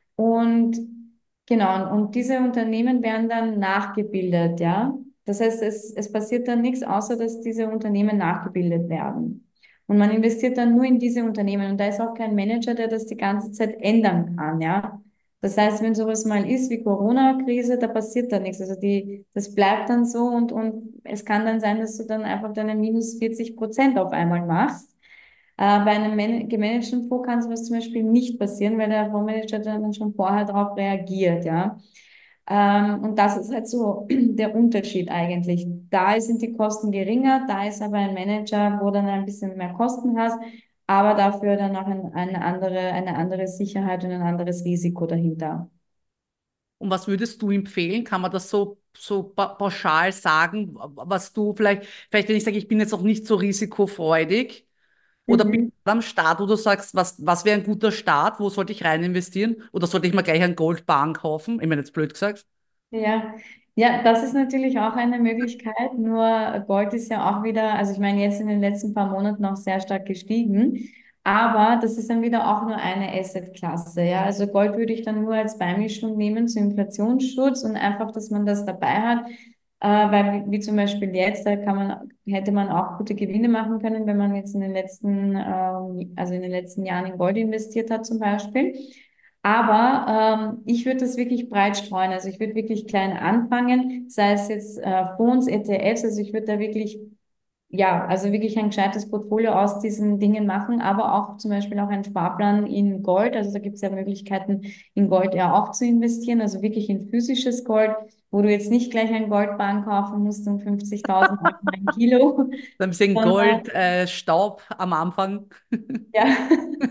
Und genau, und diese Unternehmen werden dann nachgebildet, ja. Das heißt, es, es passiert dann nichts, außer dass diese Unternehmen nachgebildet werden. Und man investiert dann nur in diese Unternehmen und da ist auch kein Manager, der das die ganze Zeit ändern kann, ja. Das heißt, wenn sowas mal ist wie Corona-Krise, da passiert dann nichts. Also die, das bleibt dann so und, und es kann dann sein, dass du dann einfach deine minus vierzig Prozent auf einmal machst. Äh, bei einem man gemanagten Fonds kann sowas zum Beispiel nicht passieren, weil der Fondsmanager dann schon vorher darauf reagiert, ja. Ähm, und das ist halt so der Unterschied eigentlich. Da sind die Kosten geringer, da ist aber ein Manager, wo dann ein bisschen mehr Kosten hast, aber dafür dann auch ein, eine andere, eine andere Sicherheit und ein anderes Risiko dahinter. Und was würdest du empfehlen? Kann man das so, so pa pauschal sagen, was du vielleicht, vielleicht wenn ich sage, ich bin jetzt auch nicht so risikofreudig oder bin Mhm. am Start, wo du sagst, was, was wäre ein guter Start, wo sollte ich rein investieren? Oder sollte ich mal gleich einen Goldbarren kaufen? Ich meine, jetzt blöd gesagt. Ja, ja, das ist natürlich auch eine Möglichkeit. Nur Gold ist ja auch wieder, also ich meine, jetzt in den letzten paar Monaten auch sehr stark gestiegen. Aber das ist dann wieder auch nur eine Assetklasse. Ja, also Gold würde ich dann nur als Beimischung nehmen zum Inflationsschutz und einfach, dass man das dabei hat. Äh, weil wie, wie zum Beispiel jetzt, da kann man, hätte man auch gute Gewinne machen können, wenn man jetzt in den letzten, ähm, also in den letzten Jahren in Gold investiert hat zum Beispiel. Aber ähm, ich würde das wirklich breit streuen. Also ich würde wirklich klein anfangen, sei es jetzt äh, Fonds, E T Fs. Also ich würde da wirklich, ja, also wirklich ein gescheites Portfolio aus diesen Dingen machen, aber auch zum Beispiel auch einen Sparplan in Gold. Also da gibt es ja Möglichkeiten, in Gold ja auch zu investieren, also wirklich in physisches Gold, wo du jetzt nicht gleich ein Goldbarren kaufen musst um fünfzigtausend Euro ein Kilo, Ein bisschen sondern Gold, äh, Staub am Anfang. ja.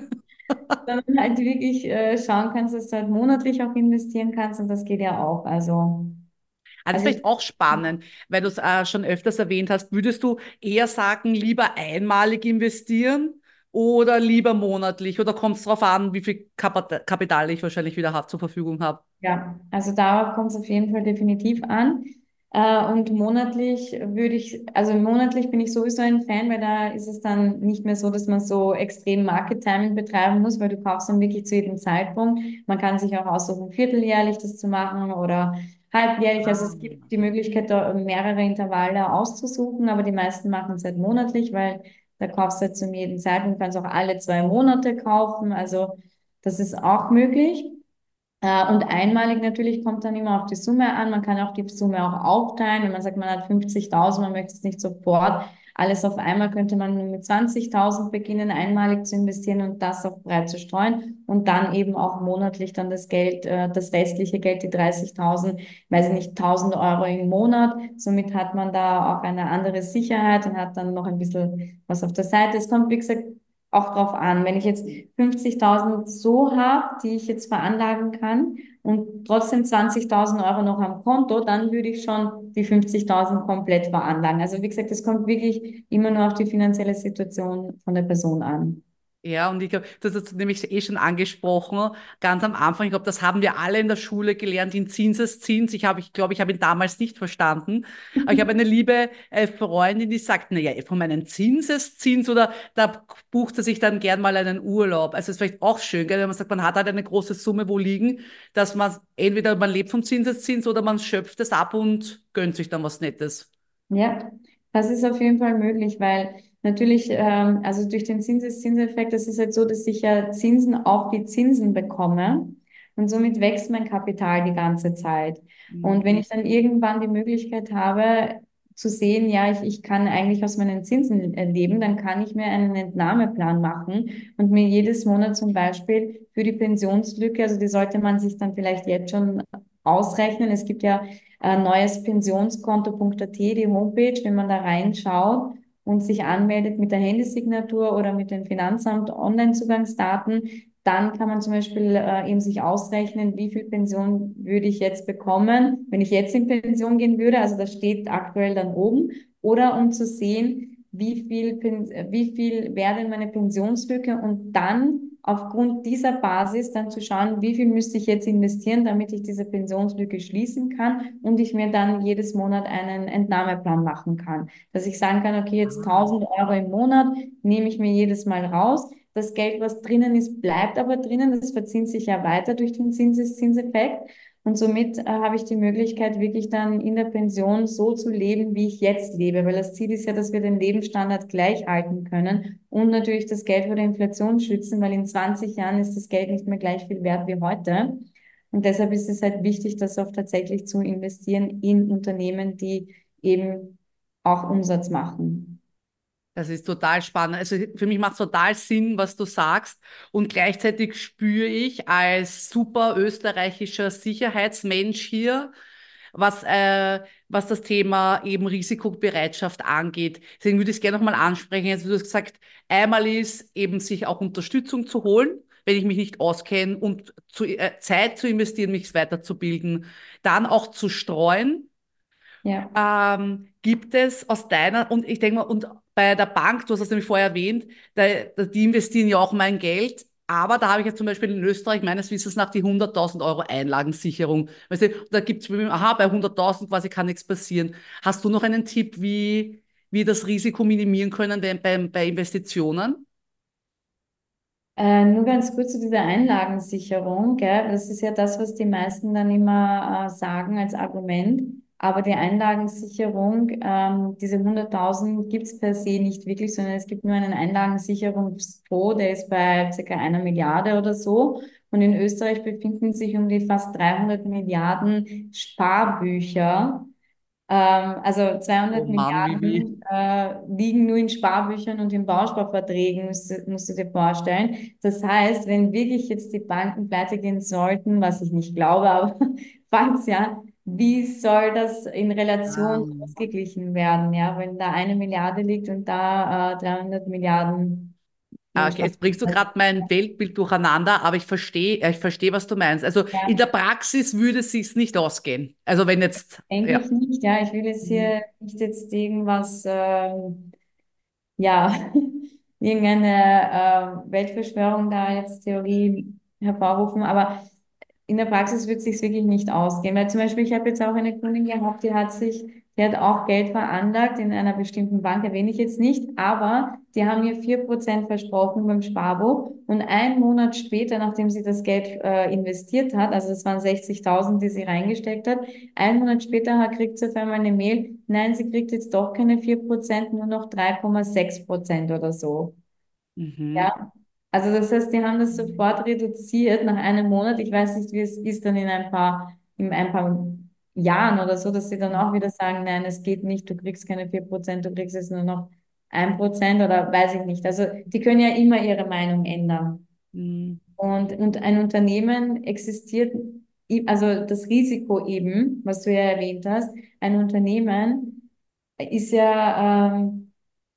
Sondern halt wirklich äh, schauen kannst, dass du halt monatlich auch investieren kannst und das geht ja auch. Also, Ah, das ist also ich, vielleicht auch spannend, weil du es äh, schon öfters erwähnt hast. Würdest du eher sagen, lieber einmalig investieren oder lieber monatlich? Oder kommt es darauf an, wie viel Kapat- Kapital ich wahrscheinlich wieder hab, zur Verfügung habe? ja, also darauf kommt es auf jeden Fall definitiv an. Äh, und monatlich würde ich, also monatlich bin ich sowieso ein Fan, weil da ist es dann nicht mehr so, dass man so extrem Market Timing betreiben muss, weil du kaufst dann wirklich zu jedem Zeitpunkt. Man kann sich auch aussuchen, vierteljährlich das zu machen oder halbjährlich. Also es gibt die Möglichkeit, da mehrere Intervalle auszusuchen, aber die meisten machen es halt monatlich, weil da kaufst du halt zu jedem Zeitpunkt, kannst auch alle zwei Monate kaufen. Also das ist auch möglich. Äh, Und einmalig natürlich kommt dann immer auf die Summe an. Man kann auch die Summe auch aufteilen. Wenn man sagt, man hat fünfzigtausend, man möchte es nicht sofort alles auf einmal, könnte man mit zwanzigtausend beginnen, einmalig zu investieren und das auch breit zu streuen und dann eben auch monatlich dann das Geld, äh, das restliche Geld, die dreißigtausend, weiß ich nicht, tausend Euro im Monat. Somit hat man da auch eine andere Sicherheit und hat dann noch ein bisschen was auf der Seite. Es kommt, wie gesagt, auch drauf an. Wenn ich jetzt fünfzigtausend so habe, die ich jetzt veranlagen kann und trotzdem zwanzigtausend Euro noch am Konto, dann würde ich schon die fünfzigtausend komplett veranlagen. Also wie gesagt, es kommt wirklich immer nur auf die finanzielle Situation von der Person an. Ja, und ich glaube, das hast du nämlich eh schon angesprochen, ganz am Anfang. Ich glaube, das haben wir alle in der Schule gelernt, den Zinseszins. Ich habe, ich glaube, ich habe ihn damals nicht verstanden. Aber ich habe eine liebe äh, Freundin, die sagt, naja, von meinen Zinseszins oder da bucht er sich dann gern mal einen Urlaub. Also es ist vielleicht auch schön, gell, wenn man sagt, man hat halt eine große Summe wo liegen, dass man entweder man lebt vom Zinseszins oder man schöpft es ab und gönnt sich dann was Nettes. Ja, das ist auf jeden Fall möglich, weil natürlich, ähm, also durch den Zinseszinseffekt, das ist halt so, dass ich ja Zinsen auf die Zinsen bekomme und somit wächst mein Kapital die ganze Zeit. Und wenn Mhm. ich dann irgendwann die Möglichkeit habe zu sehen, ja, ich, ich kann eigentlich aus meinen Zinsen äh, leben, dann kann ich mir einen Entnahmeplan machen und mir jedes Monat zum Beispiel für die Pensionslücke, also die sollte man sich dann vielleicht jetzt schon ausrechnen. Es gibt ja äh, neuespensionskonto.at, die Homepage, wenn man da reinschaut und sich anmeldet mit der Handysignatur oder mit dem Finanzamt Online-Zugangsdaten, dann kann man zum Beispiel äh, eben sich ausrechnen, wie viel Pension würde ich jetzt bekommen, wenn ich jetzt in Pension gehen würde. Also das steht aktuell dann oben. Oder um zu sehen, wie viel, Pen- wie viel wäre denn meine Pensionslücke und dann aufgrund dieser Basis dann zu schauen, wie viel müsste ich jetzt investieren, damit ich diese Pensionslücke schließen kann und ich mir dann jedes Monat einen Entnahmeplan machen kann. Dass ich sagen kann, okay, jetzt tausend Euro im Monat nehme ich mir jedes Mal raus. Das Geld, was drinnen ist, bleibt aber drinnen. Das verzieht sich ja weiter durch den Zinseszinseffekt. Und somit äh, habe ich die Möglichkeit, wirklich dann in der Pension so zu leben, wie ich jetzt lebe. Weil das Ziel ist ja, dass wir den Lebensstandard gleich halten können und natürlich das Geld vor der Inflation schützen, weil in zwanzig Jahren ist das Geld nicht mehr gleich viel wert wie heute. Und deshalb ist es halt wichtig, das auch tatsächlich zu investieren in Unternehmen, die eben auch Umsatz machen. Das ist total spannend. Also für mich macht es total Sinn, was du sagst. Und gleichzeitig spüre ich als super österreichischer Sicherheitsmensch hier, was, äh, was das Thema eben Risikobereitschaft angeht. Deswegen würde ich es gerne nochmal ansprechen. Also du hast gesagt, einmal ist eben sich auch Unterstützung zu holen, wenn ich mich nicht auskenne und zu, äh, Zeit zu investieren, mich weiterzubilden. Dann auch zu streuen. Ja. Ähm, gibt es aus deiner, und ich denke mal, und bei der Bank, du hast es nämlich vorher erwähnt, da, da, die investieren ja auch mein Geld, aber da habe ich ja zum Beispiel in Österreich meines Wissens nach die hunderttausend Euro Einlagensicherung. Weißt du, da gibt es, aha, bei hunderttausend quasi kann nichts passieren. Hast du noch einen Tipp, wie wir das Risiko minimieren können denn bei, bei Investitionen? Äh, nur ganz kurz zu dieser Einlagensicherung, gell? Das ist ja das, was die meisten dann immer äh, sagen als Argument. Aber die Einlagensicherung, ähm, diese hunderttausend gibt es per se nicht wirklich, sondern es gibt nur einen Einlagensicherungsfonds, der ist bei circa einer Milliarde oder so. Und in Österreich befinden sich um die fast dreihundert Milliarden Sparbücher. Ähm, also Oh zweihundert Mann, wie, wie? Milliarden äh, liegen nur in Sparbüchern und in Bausparverträgen, musst, du- musst du dir vorstellen. Das heißt, wenn wirklich jetzt die Banken pleite gehen sollten, was ich nicht glaube, aber falls ja, wie soll das in Ah. Relation ausgeglichen werden, ja, wenn da eine Milliarde liegt und da äh, dreihundert Milliarden Ah, in okay, jetzt bringst du Sparbuchern. gerade mein Weltbild durcheinander, aber ich verstehe, äh, ich verstehe, was du meinst. Also in Ja, der Praxis würde es sich nicht ausgehen. Also wenn jetzt, denke ja. ich nicht, ja, ich will jetzt Mhm. hier nicht jetzt irgendwas ähm, ja, irgendeine äh, Weltverschwörung da jetzt Theorie hervorrufen, aber in der Praxis wird es sich wirklich nicht ausgehen. Weil zum Beispiel, ich habe jetzt auch eine Kundin gehabt, die hat sich, die hat auch Geld veranlagt in einer bestimmten Bank, erwähne ich jetzt nicht, aber die haben ihr vier Prozent versprochen beim Sparbuch und einen Monat später, nachdem sie das Geld äh, investiert hat, also das waren sechzigtausend, die sie reingesteckt hat, einen Monat später hat- kriegt sie auf einmal eine Mail, nein, sie kriegt jetzt doch keine vier Prozent, nur noch drei Komma sechs Prozent oder so. Mhm. Ja, also das heißt, die haben das sofort reduziert nach einem Monat. Ich weiß nicht, wie es ist dann in ein paar, in ein paar Jahren oder so, dass sie dann auch wieder sagen, nein, es geht nicht, du kriegst keine vier Prozent, du kriegst jetzt nur noch ein Prozent oder weiß ich nicht. Also die können ja immer ihre Meinung ändern. Mhm. Und, und ein Unternehmen existiert, i- also das Risiko eben, was du ja erwähnt hast, ein Unternehmen ist ja, ähm,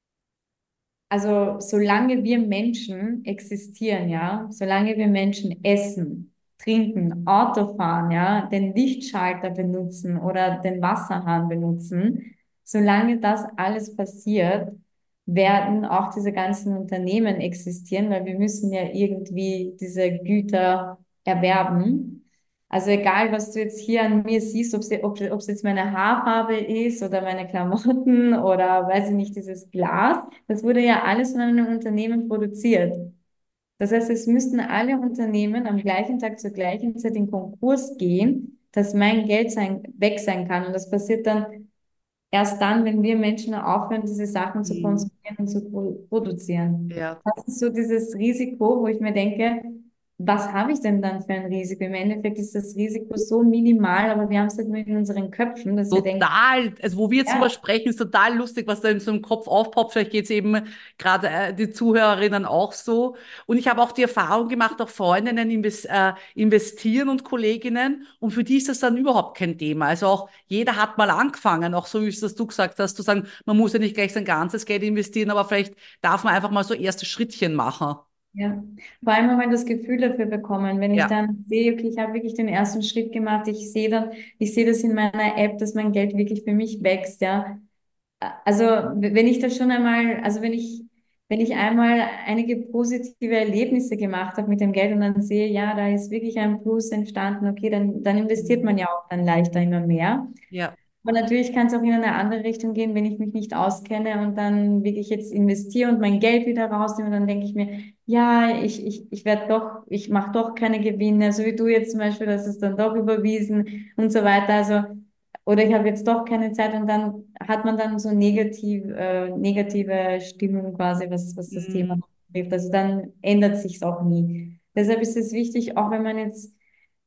also solange wir Menschen existieren, ja, solange wir Menschen essen, trinken, Auto fahren, ja, den Lichtschalter benutzen oder den Wasserhahn benutzen, solange das alles passiert, werden auch diese ganzen Unternehmen existieren, weil wir müssen ja irgendwie diese Güter erwerben. Also egal, was du jetzt hier an mir siehst, ob es ob, ob es jetzt meine Haarfarbe ist oder meine Klamotten oder weiß ich nicht, dieses Glas, das wurde ja alles von einem Unternehmen produziert. Das heißt, es müssten alle Unternehmen am gleichen Tag zur gleichen Zeit in Konkurs gehen, dass mein Geld sein, weg sein kann. Und das passiert dann erst dann, wenn wir Menschen aufhören, diese Sachen zu Mhm. konsumieren und zu pro produzieren. Ja. Das ist so dieses Risiko, wo ich mir denke, was habe ich denn dann für ein Risiko? Im Endeffekt ist das Risiko so minimal, aber wir haben es halt nur in unseren Köpfen, dass wir denken, Total, also wo wir jetzt drüber ja, sprechen, ist total lustig, was da in so einem Kopf aufpoppt. Vielleicht geht es eben gerade äh, die Zuhörerinnen auch so. Und ich habe auch die Erfahrung gemacht, auch Freundinnen invest, äh, investieren und Kolleginnen. Und für die ist das dann überhaupt kein Thema. Also auch jeder hat mal angefangen, auch so wie es das du gesagt hast, zu sagen, man muss ja nicht gleich sein ganzes Geld investieren, aber vielleicht darf man einfach mal so erste Schrittchen machen. ja, vor allem einmal das Gefühl dafür bekommen, wenn ich Ja. dann sehe, okay, ich habe wirklich den ersten Schritt gemacht, ich sehe dann, ich sehe das in meiner App, dass mein Geld wirklich für mich wächst, ja. Also wenn ich das schon einmal, also wenn ich, wenn ich einmal einige positive Erlebnisse gemacht habe mit dem Geld und dann sehe, ja, da ist wirklich ein Plus entstanden, okay, dann, dann investiert man ja auch dann leichter immer mehr. Ja. Aber natürlich kann es auch in eine andere Richtung gehen, wenn ich mich nicht auskenne und dann wirklich jetzt investiere und mein Geld wieder rausnehme, dann denke ich mir, ja, ich, ich, ich werde doch, ich mache doch keine Gewinne, so wie du jetzt zum Beispiel, das ist dann doch überwiesen und so weiter. Also, oder ich habe jetzt doch keine Zeit und dann hat man dann so negativ, äh, negative Stimmung quasi, was, was das Thema Mhm. betrifft. Also dann ändert sich's auch nie. Deshalb ist es wichtig, auch wenn man jetzt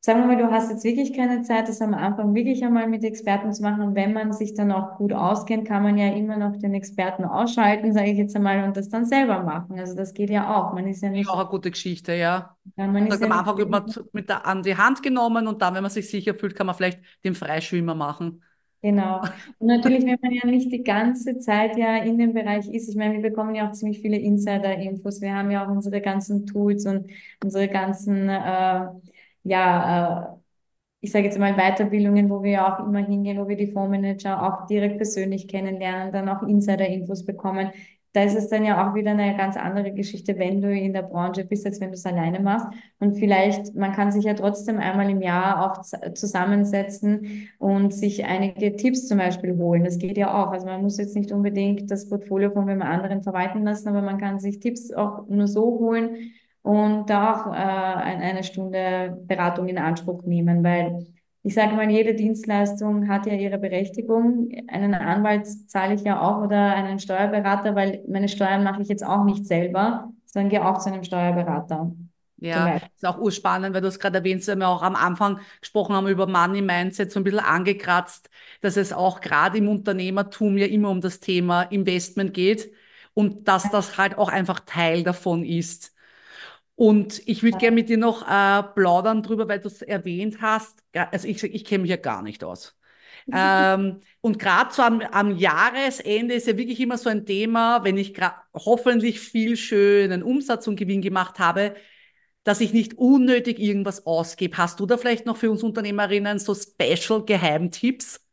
sagen wir mal, du hast jetzt wirklich keine Zeit, das am Anfang wirklich einmal mit Experten zu machen. Und wenn man sich dann auch gut auskennt, kann man ja immer noch den Experten ausschalten, sage ich jetzt einmal, und das dann selber machen. Also das geht ja auch. Man ist ja Ja, auch nicht, eine gute Geschichte, ja. ja, man ist Sagt, ja am nicht, Anfang wird man zu- mit der, an die Hand genommen und dann, wenn man sich sicher fühlt, kann man vielleicht den Freischwimmer machen. genau. Und natürlich, wenn man ja nicht die ganze Zeit ja in dem Bereich ist, ich meine, wir bekommen ja auch ziemlich viele Insider-Infos. Wir haben ja auch unsere ganzen Tools und unsere ganzen, äh, ja, äh, ich sage jetzt mal Weiterbildungen, wo wir ja auch immer hingehen, wo wir die Fondsmanager auch direkt persönlich kennenlernen, dann auch Insider-Infos bekommen. Da ist es dann ja auch wieder eine ganz andere Geschichte, wenn du in der Branche bist, als wenn du es alleine machst. Und vielleicht, man kann sich ja trotzdem einmal im Jahr auch z- zusammensetzen und sich einige Tipps zum Beispiel holen. Das geht ja auch. Also man muss jetzt nicht unbedingt das Portfolio von wem anderen verwalten lassen, aber man kann sich Tipps auch nur so holen und da auch äh, ein, eine Stunde Beratung in Anspruch nehmen, weil ich sage mal, jede Dienstleistung hat ja ihre Berechtigung. Einen Anwalt zahle ich ja auch oder einen Steuerberater, weil meine Steuern mache ich jetzt auch nicht selber, sondern gehe auch zu einem Steuerberater zum Ja, Beispiel. ist auch urspannend, weil du es gerade erwähnst, weil wir auch am Anfang gesprochen haben über Money Mindset, so ein bisschen angekratzt, dass es auch gerade im Unternehmertum ja immer um das Thema Investment geht und dass das halt auch einfach Teil davon ist. Und ich würde gerne mit dir noch äh, plaudern drüber, weil du es erwähnt hast. Ja, also ich, ich kenne mich ja gar nicht aus. Ähm, und gerade so am, am Jahresende ist ja wirklich immer so ein Thema, wenn ich gra- hoffentlich viel schönen Umsatz und Gewinn gemacht habe, dass ich nicht unnötig irgendwas ausgebe. Hast du da vielleicht noch für uns Unternehmerinnen so Special Geheimtipps,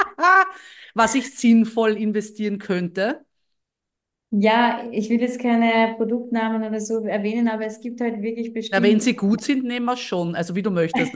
was ich sinnvoll investieren könnte? Ja, ich will jetzt keine Produktnamen oder so erwähnen, aber es gibt halt wirklich Ja, wenn bestimmte. sie gut sind, nehmen wir schon, also wie du möchtest.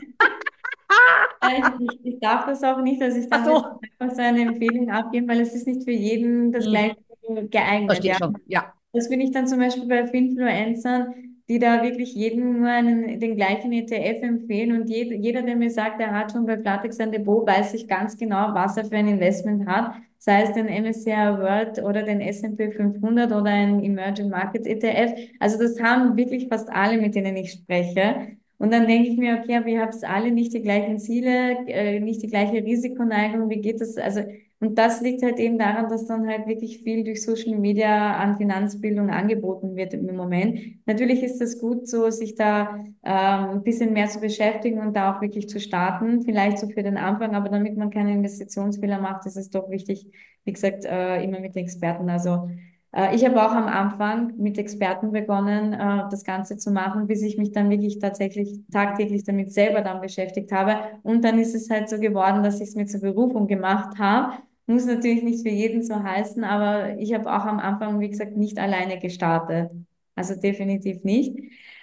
Ja, Ich, ich, ich darf das auch nicht, also ich Ach darf jetzt so, einfach so eine Empfehlung abgeben, weil es ist nicht für jeden das hm, gleiche geeignet, verstehe ja. schon. Ja. Das finde ich dann zum Beispiel bei Influencern, die da wirklich jedem nur einen, den gleichen E T F empfehlen und jed, jeder, der mir sagt, er hat schon bei Flatex ein Depot, weiß ich ganz genau, was er für ein Investment hat, sei es den M S C I World oder den S und P fünfhundert oder ein Emerging Markets E T F. Also das haben wirklich fast alle, mit denen ich spreche. Und dann denke ich mir, okay, aber ihr habt alle nicht die gleichen Ziele, äh, nicht die gleiche Risikoneigung, wie geht das? Also und das liegt halt eben daran, dass dann halt wirklich viel durch Social Media an Finanzbildung angeboten wird im Moment. Natürlich ist es gut, so sich da ähm, ein bisschen mehr zu beschäftigen und da auch wirklich zu starten, vielleicht so für den Anfang, aber damit man keine Investitionsfehler macht, ist es doch wichtig, wie gesagt, äh, immer mit Experten. Also äh, ich habe auch am Anfang mit Experten begonnen, äh, das Ganze zu machen, bis ich mich dann wirklich tatsächlich tagtäglich damit selber dann beschäftigt habe. Und dann ist es halt so geworden, dass ich es mir zur Berufung gemacht habe. Muss natürlich nicht für jeden so heißen, aber ich habe auch am Anfang, wie gesagt, nicht alleine gestartet. Also definitiv nicht.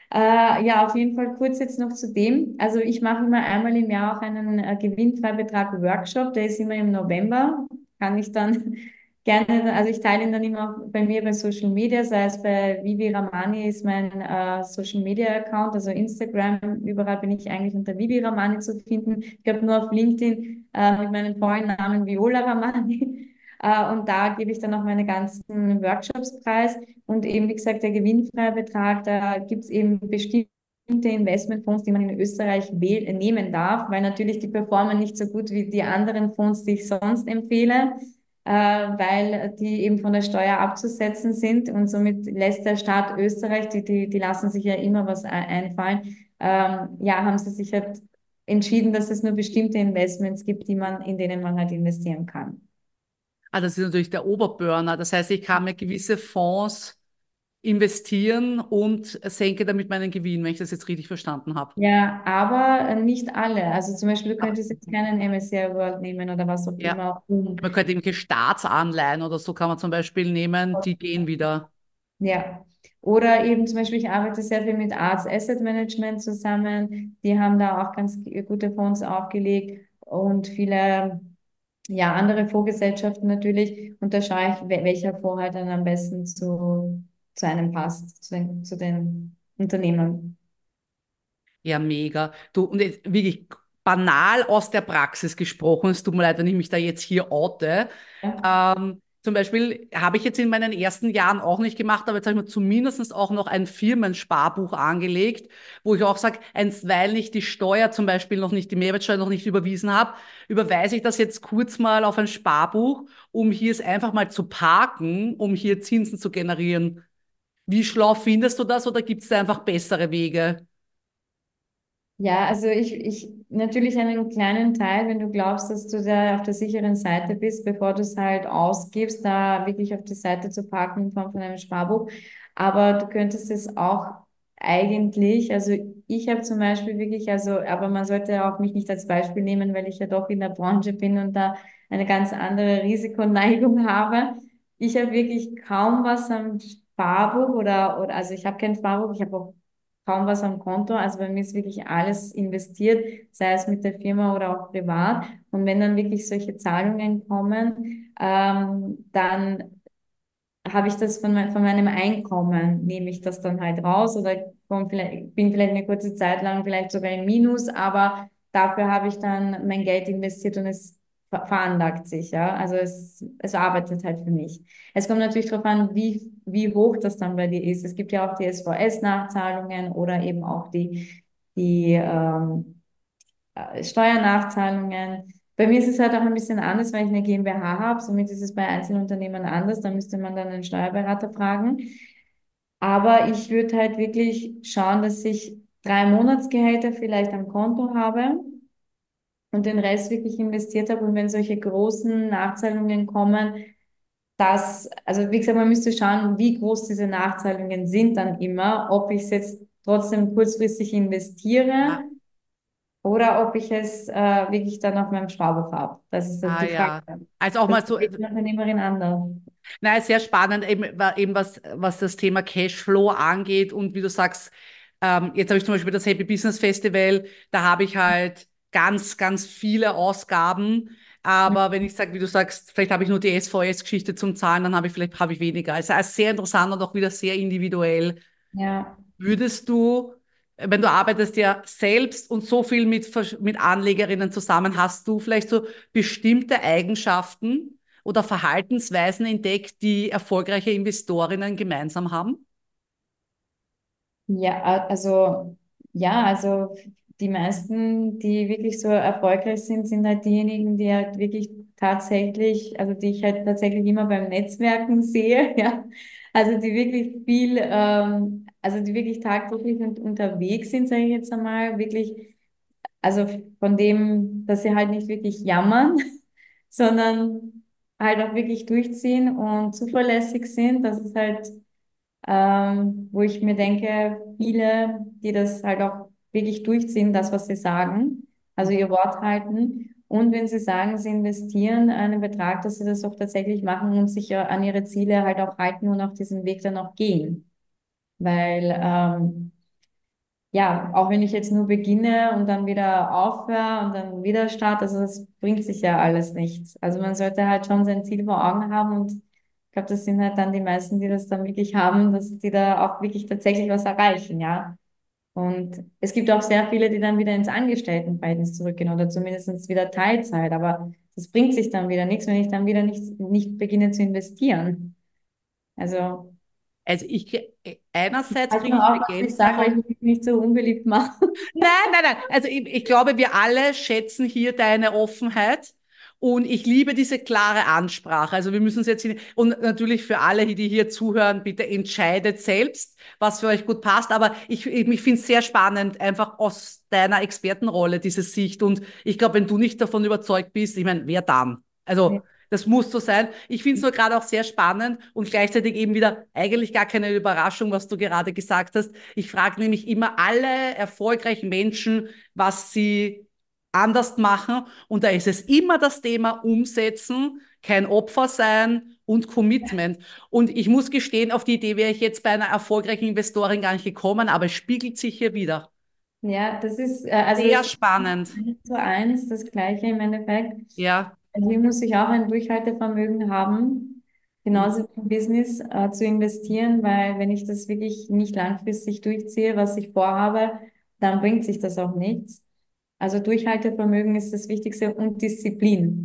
Äh, ja, auf jeden Fall kurz jetzt noch zu dem. Also ich mache immer einmal im Jahr auch einen äh, Gewinnfreibetrag Workshop, der ist immer im November. Kann ich dann gerne, also ich teile ihn dann immer auch bei mir bei Social Media, sei es bei Vivi Ramani ist mein äh, Social Media Account, also Instagram, überall bin ich eigentlich unter Vivi Ramani zu finden. Ich glaube nur auf LinkedIn äh, mit meinem vollen Namen Viola Ramani. Äh, und da gebe ich dann auch meine ganzen Workshops preis. Und eben, wie gesagt, der Gewinnfreibetrag, da gibt es eben bestimmte Investmentfonds, die man in Österreich wähl nehmen darf, weil natürlich die performen nicht so gut wie die anderen Fonds, die ich sonst empfehle, äh, weil die eben von der Steuer abzusetzen sind und somit lässt der Staat Österreich, die, die, die lassen sich ja immer was ein- einfallen, ähm, ja, haben sie sich halt entschieden, dass es nur bestimmte Investments gibt, die man, in denen man halt investieren kann. Ah, das ist natürlich der Oberburner. Das heißt, ich kann mir gewisse Fonds investieren und senke damit meinen Gewinn, wenn ich das jetzt richtig verstanden habe. Ja, aber äh, nicht alle. Also zum Beispiel, du Aber, könntest jetzt keinen M S C I World nehmen oder was auch ja, immer. Um, man könnte irgendwelche Staatsanleihen oder so kann man zum Beispiel nehmen, die gehen wieder. ja. Oder eben zum Beispiel, ich arbeite sehr viel mit Arts Asset Management zusammen. Die haben da auch ganz gute Fonds aufgelegt und viele, ja, andere Fondsgesellschaften natürlich. Und da schaue ich, wel- welcher Fonds halt dann am besten zu, zu einem passt, zu den, zu den Unternehmen. Ja, mega. Du, und jetzt wirklich banal aus der Praxis gesprochen, es tut mir leid, wenn ich mich da jetzt hier oute. Ja. Ähm, Zum zum Beispiel habe ich jetzt in meinen ersten Jahren auch nicht gemacht, aber jetzt habe ich mir zumindest auch noch ein Firmensparbuch angelegt, wo ich auch sage, einstweilen ich die Steuer zum Beispiel noch nicht, die Mehrwertsteuer noch nicht überwiesen habe, überweise ich das jetzt kurz mal auf ein Sparbuch, um hier es einfach mal zu parken, um hier Zinsen zu generieren. Wie schlau findest du das oder gibt es da einfach bessere Wege? Ja, also ich, ich natürlich einen kleinen Teil, wenn du glaubst, dass du da auf der sicheren Seite bist, bevor du es halt ausgibst, da wirklich auf die Seite zu parken in Form von einem Sparbuch. Aber du könntest es auch eigentlich, also ich habe zum Beispiel wirklich, also, aber man sollte auch mich nicht als Beispiel nehmen, weil ich ja doch in der Branche bin und da eine ganz andere Risikoneigung habe. Ich habe wirklich kaum was am Sparbuch oder, oder also ich habe kein Sparbuch, ich habe auch kaum was am Konto. Also bei mir ist wirklich alles investiert, sei es mit der Firma oder auch privat. Und wenn dann wirklich solche Zahlungen kommen, ähm, dann habe ich das von, mein, von meinem Einkommen, nehme ich das dann halt raus oder komm vielleicht, bin vielleicht eine kurze Zeit lang vielleicht sogar im Minus, aber dafür habe ich dann mein Geld investiert und es ver- veranlagt sich, ja. Also es, es arbeitet halt für mich. Es kommt natürlich darauf an, wie, wie hoch das dann bei dir ist. Es gibt ja auch die S V S-Nachzahlungen oder eben auch die, die ähm, äh, Steuernachzahlungen. Bei mir ist es halt auch ein bisschen anders, weil ich eine GmbH habe. Somit ist es bei Einzelunternehmen anders. Da müsste man dann einen Steuerberater fragen. Aber ich würde halt wirklich schauen, dass ich drei Monatsgehälter vielleicht am Konto habe und den Rest wirklich investiert habe. Und wenn solche großen Nachzahlungen kommen, dass, also wie gesagt, man müsste schauen, wie groß diese Nachzahlungen sind dann immer, ob ich es jetzt trotzdem kurzfristig investiere Ja. oder ob ich es äh, wirklich dann auf meinem Sparbuch habe. Das ist dann Ah die Frage. ja. Also auch Das mal ist so, jede Unternehmerin anders. nein, sehr spannend, eben, wa- eben was, was das Thema Cashflow angeht. Und wie du sagst, ähm, jetzt habe ich zum Beispiel das Happy Business Festival, da habe ich halt ganz, ganz viele Ausgaben. Aber wenn ich sage, wie du sagst, vielleicht habe ich nur die S V S-Geschichte zum Zahlen, dann habe ich vielleicht habe ich weniger. Also, also sehr interessant und auch wieder sehr individuell. Ja. Würdest du, wenn du arbeitest ja selbst und so viel mit, Versch- mit Anlegerinnen zusammen, hast du vielleicht so bestimmte Eigenschaften oder Verhaltensweisen entdeckt, die erfolgreiche Investorinnen gemeinsam haben? Ja, a- also, ja, also die meisten, die wirklich so erfolgreich sind, sind halt diejenigen, die halt wirklich tatsächlich, also die ich halt tatsächlich immer beim Netzwerken sehe, ja. Also die wirklich viel, ähm, also die wirklich tagtäglich und unterwegs sind, sage ich jetzt einmal, wirklich, also von dem, dass sie halt nicht wirklich jammern, sondern halt auch wirklich durchziehen und zuverlässig sind. Das ist halt ähm, wo ich mir denke, viele, die das halt auch wirklich durchziehen, das, was sie sagen, also ihr Wort halten. Und wenn sie sagen, sie investieren einen Betrag, dass sie das auch tatsächlich machen und sich ja an ihre Ziele halt auch halten und auf diesen Weg dann auch gehen. Weil, ähm, ja, auch wenn ich jetzt nur beginne und dann wieder aufhöre und dann wieder starte, also das bringt sich ja alles nichts. Also man sollte halt schon sein Ziel vor Augen haben und ich glaube, das sind halt dann die meisten, die das dann wirklich haben, dass die da auch wirklich tatsächlich was erreichen, ja. Und es gibt auch sehr viele, die dann wieder ins Angestelltenverhältnis zurückgehen oder zumindest wieder Teilzeit, aber das bringt sich dann wieder nichts, wenn ich dann wieder nicht, nicht beginne zu investieren. Also Also ich, einerseits pass kriege mal ich auf, was ich sage, weil ich Begeisterung. mich nicht so unbeliebt mache. Nein, nein, nein. Also ich, ich glaube, wir alle schätzen hier deine Offenheit. Und ich liebe diese klare Ansprache. Also wir müssen es jetzt, in, und natürlich für alle, die hier zuhören, bitte entscheidet selbst, was für euch gut passt. Aber ich, ich, ich finde es sehr spannend, einfach aus deiner Expertenrolle, diese Sicht. Und ich glaube, wenn du nicht davon überzeugt bist, ich meine, wer dann? Also das muss so sein. Ich finde es nur gerade auch sehr spannend und gleichzeitig eben wieder eigentlich gar keine Überraschung, was du gerade gesagt hast. Ich frage nämlich immer alle erfolgreichen Menschen, was sie anders machen. Und da ist es immer das Thema Umsetzen, kein Opfer sein und Commitment. Und ich muss gestehen, auf die Idee wäre ich jetzt bei einer erfolgreichen Investorin gar nicht gekommen, aber es spiegelt sich hier wieder. Ja, das ist, äh, also Sehr es ist spannend. eins zu eins das Gleiche im Endeffekt. Ja. Also hier muss ich auch ein Durchhaltevermögen haben, Mhm. genauso wie im Business äh, zu investieren, weil wenn ich das wirklich nicht langfristig durchziehe, was ich vorhabe, dann bringt sich das auch nichts. Also Durchhaltevermögen ist das Wichtigste und Disziplin.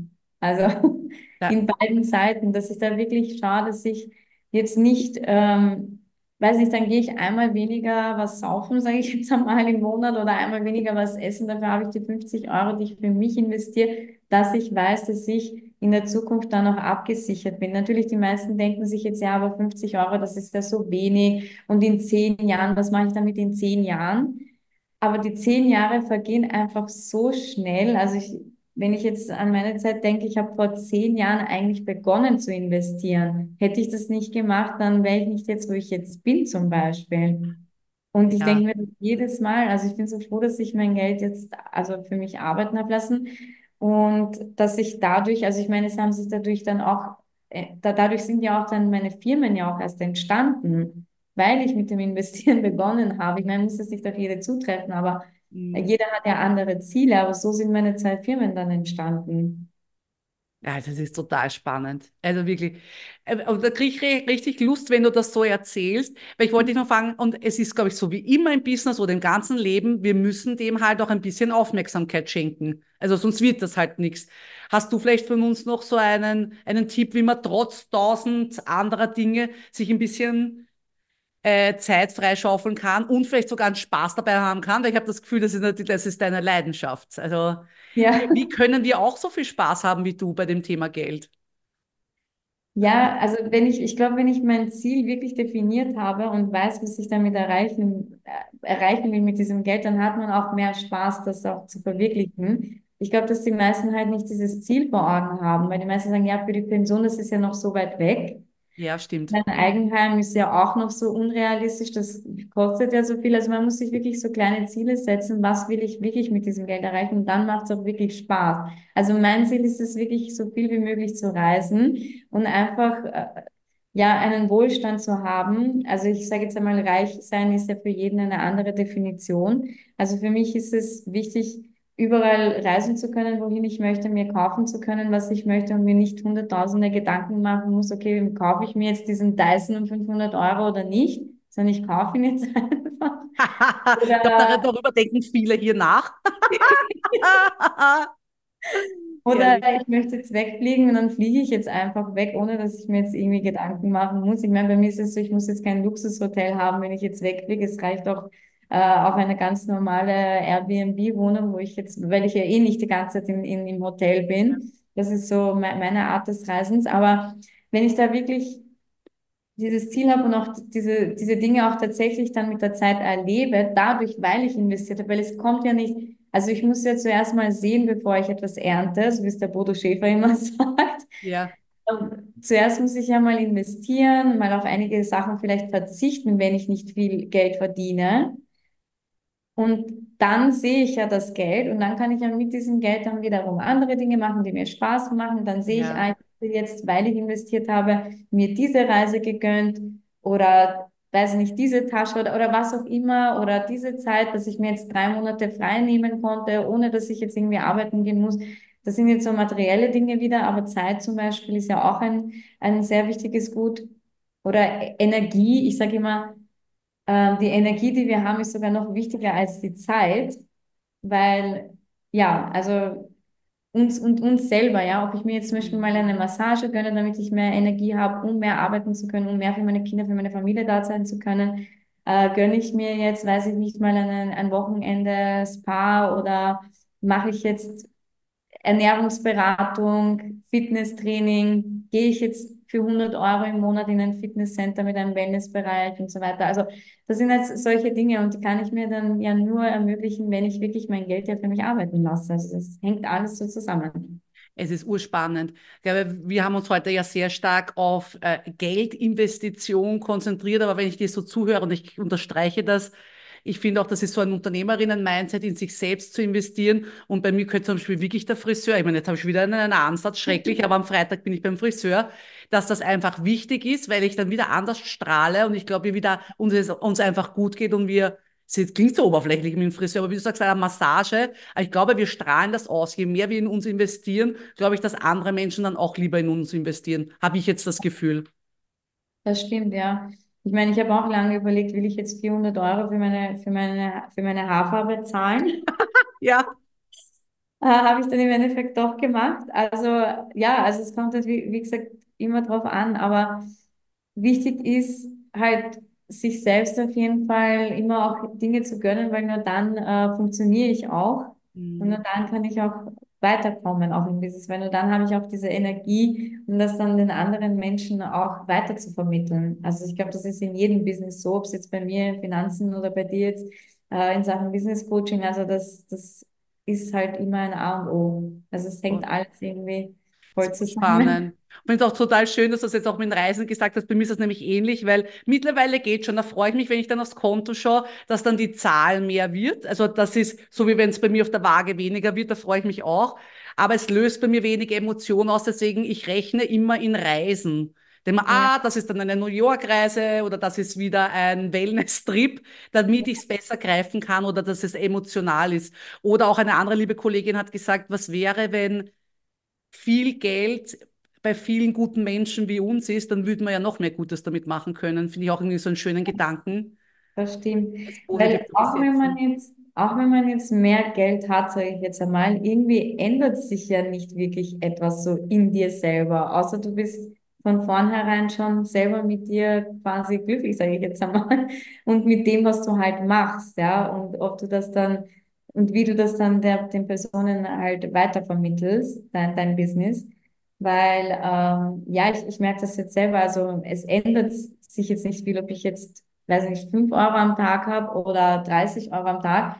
Also Ja, in beiden Seiten, dass ich da wirklich schaue, dass ich jetzt nicht, ähm, weiß nicht, dann gehe ich einmal weniger was saufen, sage ich jetzt einmal im Monat oder einmal weniger was essen. Dafür habe ich die fünfzig Euro, die ich für mich investiere, dass ich weiß, dass ich in der Zukunft dann auch abgesichert bin. Natürlich, die meisten denken sich jetzt, ja, aber fünfzig Euro, das ist ja so wenig. Und in zehn Jahren, was mache ich damit in zehn Jahren? Aber die zehn Jahre vergehen einfach so schnell. Also ich, wenn ich jetzt an meine Zeit denke, ich habe vor zehn Jahren eigentlich begonnen zu investieren. Hätte ich das nicht gemacht, dann wäre ich nicht jetzt, wo ich jetzt bin zum Beispiel. Und ich ja. denke mir das jedes Mal, also ich bin so froh, dass ich mein Geld jetzt also für mich arbeiten habe lassen und dass ich dadurch, also ich meine, es haben sich dadurch dann auch, äh, da, dadurch sind ja auch dann meine Firmen ja auch erst entstanden, weil ich mit dem Investieren begonnen habe. Ich meine, muss das nicht auf jede zutreffen, aber Mhm. jeder hat ja andere Ziele, aber so sind meine zwei Firmen dann entstanden. Ja, das ist total spannend. Also wirklich. Äh, Und da kriege ich re- richtig Lust, wenn du das so erzählst. Weil ich wollte dich noch fragen, und es ist, glaube ich, so wie immer im Business oder im ganzen Leben, wir müssen dem halt auch ein bisschen Aufmerksamkeit schenken. Also sonst wird das halt nichts. Hast du vielleicht von uns noch so einen, einen Tipp, wie man trotz tausend anderer Dinge sich ein bisschen äh, Zeit freischaufeln kann und vielleicht sogar einen Spaß dabei haben kann? Weil ich habe das Gefühl, das ist, natürlich- das ist deine Leidenschaft. Also wie, Ja. wie können wir auch so viel Spaß haben wie du bei dem Thema Geld? Ja, also wenn ich, ich glaube, wenn ich mein Ziel wirklich definiert habe und weiß, was ich damit erreichen, äh, erreichen will mit diesem Geld, dann hat man auch mehr Spaß, das auch zu verwirklichen. Ich glaube, dass die meisten halt nicht dieses Ziel vor Augen haben, weil die meisten sagen, ja, für die Pension, das ist ja noch so weit weg. Ja, stimmt. Mein Eigenheim ist ja auch noch so unrealistisch, das kostet ja so viel. Also man muss sich wirklich so kleine Ziele setzen, was will ich wirklich mit diesem Geld erreichen und dann macht es auch wirklich Spaß. Also mein Ziel ist es wirklich, so viel wie möglich zu reisen und einfach äh, ja einen Wohlstand zu haben. Also ich sage jetzt einmal, reich sein ist ja für jeden eine andere Definition. Also für mich ist es wichtig, überall reisen zu können, wohin ich möchte, mir kaufen zu können, was ich möchte und mir nicht hunderttausende Gedanken machen muss, okay, kaufe ich mir jetzt diesen Dyson um fünfhundert Euro oder nicht, sondern ich kaufe ihn jetzt einfach. Ich glaube, dar- Oder, darüber denken viele hier nach. oder Ehrlich. ich möchte jetzt wegfliegen und dann fliege ich jetzt einfach weg, ohne dass ich mir jetzt irgendwie Gedanken machen muss. Ich meine, bei mir ist es so, ich muss jetzt kein Luxushotel haben, wenn ich jetzt wegfliege. Es reicht auch äh, auch eine ganz normale Airbnb-Wohnung, wo ich jetzt, weil ich ja eh nicht die ganze Zeit in, in, im Hotel bin. Das ist so me meine Art des Reisens. Aber wenn ich da wirklich dieses Ziel habe und auch diese, diese Dinge auch tatsächlich dann mit der Zeit erlebe, dadurch, weil ich investiert habe, weil es kommt ja nicht, also ich muss ja zuerst mal sehen, bevor ich etwas ernte, so wie es der Bodo Schäfer immer sagt. Ja, Ähm, Zuerst muss ich ja mal investieren, mal auf einige Sachen vielleicht verzichten, wenn ich nicht viel Geld verdiene. Und dann sehe ich ja das Geld und dann kann ich ja mit diesem Geld dann wiederum andere Dinge machen, die mir Spaß machen. Dann sehe ich, ja. ah, ich habe jetzt, weil ich investiert habe, mir diese Reise gegönnt oder weiß nicht, diese Tasche oder, oder was auch immer oder diese Zeit, dass ich mir jetzt drei Monate frei nehmen konnte, ohne dass ich jetzt irgendwie arbeiten gehen muss. Das sind jetzt so materielle Dinge wieder, aber Zeit zum Beispiel ist ja auch ein, ein sehr wichtiges Gut. Oder Energie. Ich sage immer, ähm, die Energie, die wir haben, ist sogar noch wichtiger als die Zeit, weil, ja, also uns und uns selber, ja, ob ich mir jetzt zum Beispiel mal eine Massage gönne, damit ich mehr Energie habe, um mehr arbeiten zu können, um mehr für meine Kinder, für meine Familie da sein zu können, äh, gönne ich mir jetzt, weiß ich nicht, mal einen, ein Wochenende Spa oder mache ich jetzt Ernährungsberatung, Fitnesstraining, gehe ich jetzt für hundert Euro im Monat in ein Fitnesscenter mit einem Wellnessbereich und so weiter. Also das sind jetzt solche Dinge und die kann ich mir dann ja nur ermöglichen, wenn ich wirklich mein Geld ja für mich arbeiten lasse. Also das hängt alles so zusammen. Es ist urspannend. Ich glaube, wir haben uns heute ja sehr stark auf äh, Geldinvestition konzentriert, aber wenn ich dir so zuhöre und ich unterstreiche das, ich finde auch, das ist so ein Unternehmerinnen-Mindset, in sich selbst zu investieren. Und bei mir gehört zum Beispiel wirklich der Friseur. Ich meine, jetzt habe ich wieder einen, einen Ansatz, schrecklich, aber am Freitag bin ich beim Friseur, dass das einfach wichtig ist, weil ich dann wieder anders strahle und ich glaube, wir wieder uns, es uns einfach gut geht und wir es klingt so oberflächlich mit dem Friseur, aber wie du sagst, eine Massage, ich glaube, wir strahlen das aus. Je mehr wir in uns investieren, glaube ich, dass andere Menschen dann auch lieber in uns investieren. Habe ich jetzt das Gefühl. Das stimmt, ja. Ich meine, ich habe auch lange überlegt, will ich jetzt vierhundert Euro für meine, für meine, für meine Haarfarbe zahlen? Ja, äh, habe ich dann im Endeffekt doch gemacht. Also ja, also es kommt halt, wie, wie gesagt, immer drauf an, aber wichtig ist halt, sich selbst auf jeden Fall immer auch Dinge zu gönnen, weil nur dann äh, funktioniere ich auch und nur Mhm. dann kann ich auch weiterkommen, auch im Business, weil nur dann habe ich auch diese Energie, um das dann den anderen Menschen auch weiter zu vermitteln. Also ich glaube, das ist in jedem Business so, ob es jetzt bei mir in Finanzen oder bei dir jetzt äh, in Sachen Business Coaching, also das, das ist halt immer ein A und O. Also es hängt alles irgendwie So voll zusammen. spannend. Ich finde es auch total schön, dass du das jetzt auch mit den Reisen gesagt hast. Bei mir ist das nämlich ähnlich, weil mittlerweile geht schon. Da freue ich mich, wenn ich dann aufs Konto schaue, dass dann die Zahl mehr wird. Also das ist so, wie wenn es bei mir auf der Waage weniger wird, da freue ich mich auch. Aber es löst bei mir wenig Emotion aus, deswegen ich rechne immer in Reisen. Denn man, Ja, ah, das ist dann eine New York-Reise oder das ist wieder ein Wellness-Trip, damit ich es besser greifen kann oder dass es emotional ist. Oder auch eine andere liebe Kollegin hat gesagt, was wäre, wenn viel Geld bei vielen guten Menschen wie uns ist, dann würden wir ja noch mehr Gutes damit machen können. Finde ich auch irgendwie so einen schönen Gedanken, das stimmt. das positiv Weil zu auch wenn man besetzen. jetzt, auch wenn man jetzt mehr Geld hat, sage ich jetzt einmal, irgendwie ändert sich ja nicht wirklich etwas so in dir selber, außer du bist von vornherein schon selber mit dir quasi glücklich, sage ich jetzt einmal, und mit dem, was du halt machst, ja, und ob du das dann und wie du das dann der, den Personen halt weitervermittelst, dein, dein Business. Weil, ähm, ja, ich, ich merke das jetzt selber, also es ändert sich jetzt nicht viel, ob ich jetzt weiß nicht, fünf Euro am Tag habe oder dreißig Euro am Tag.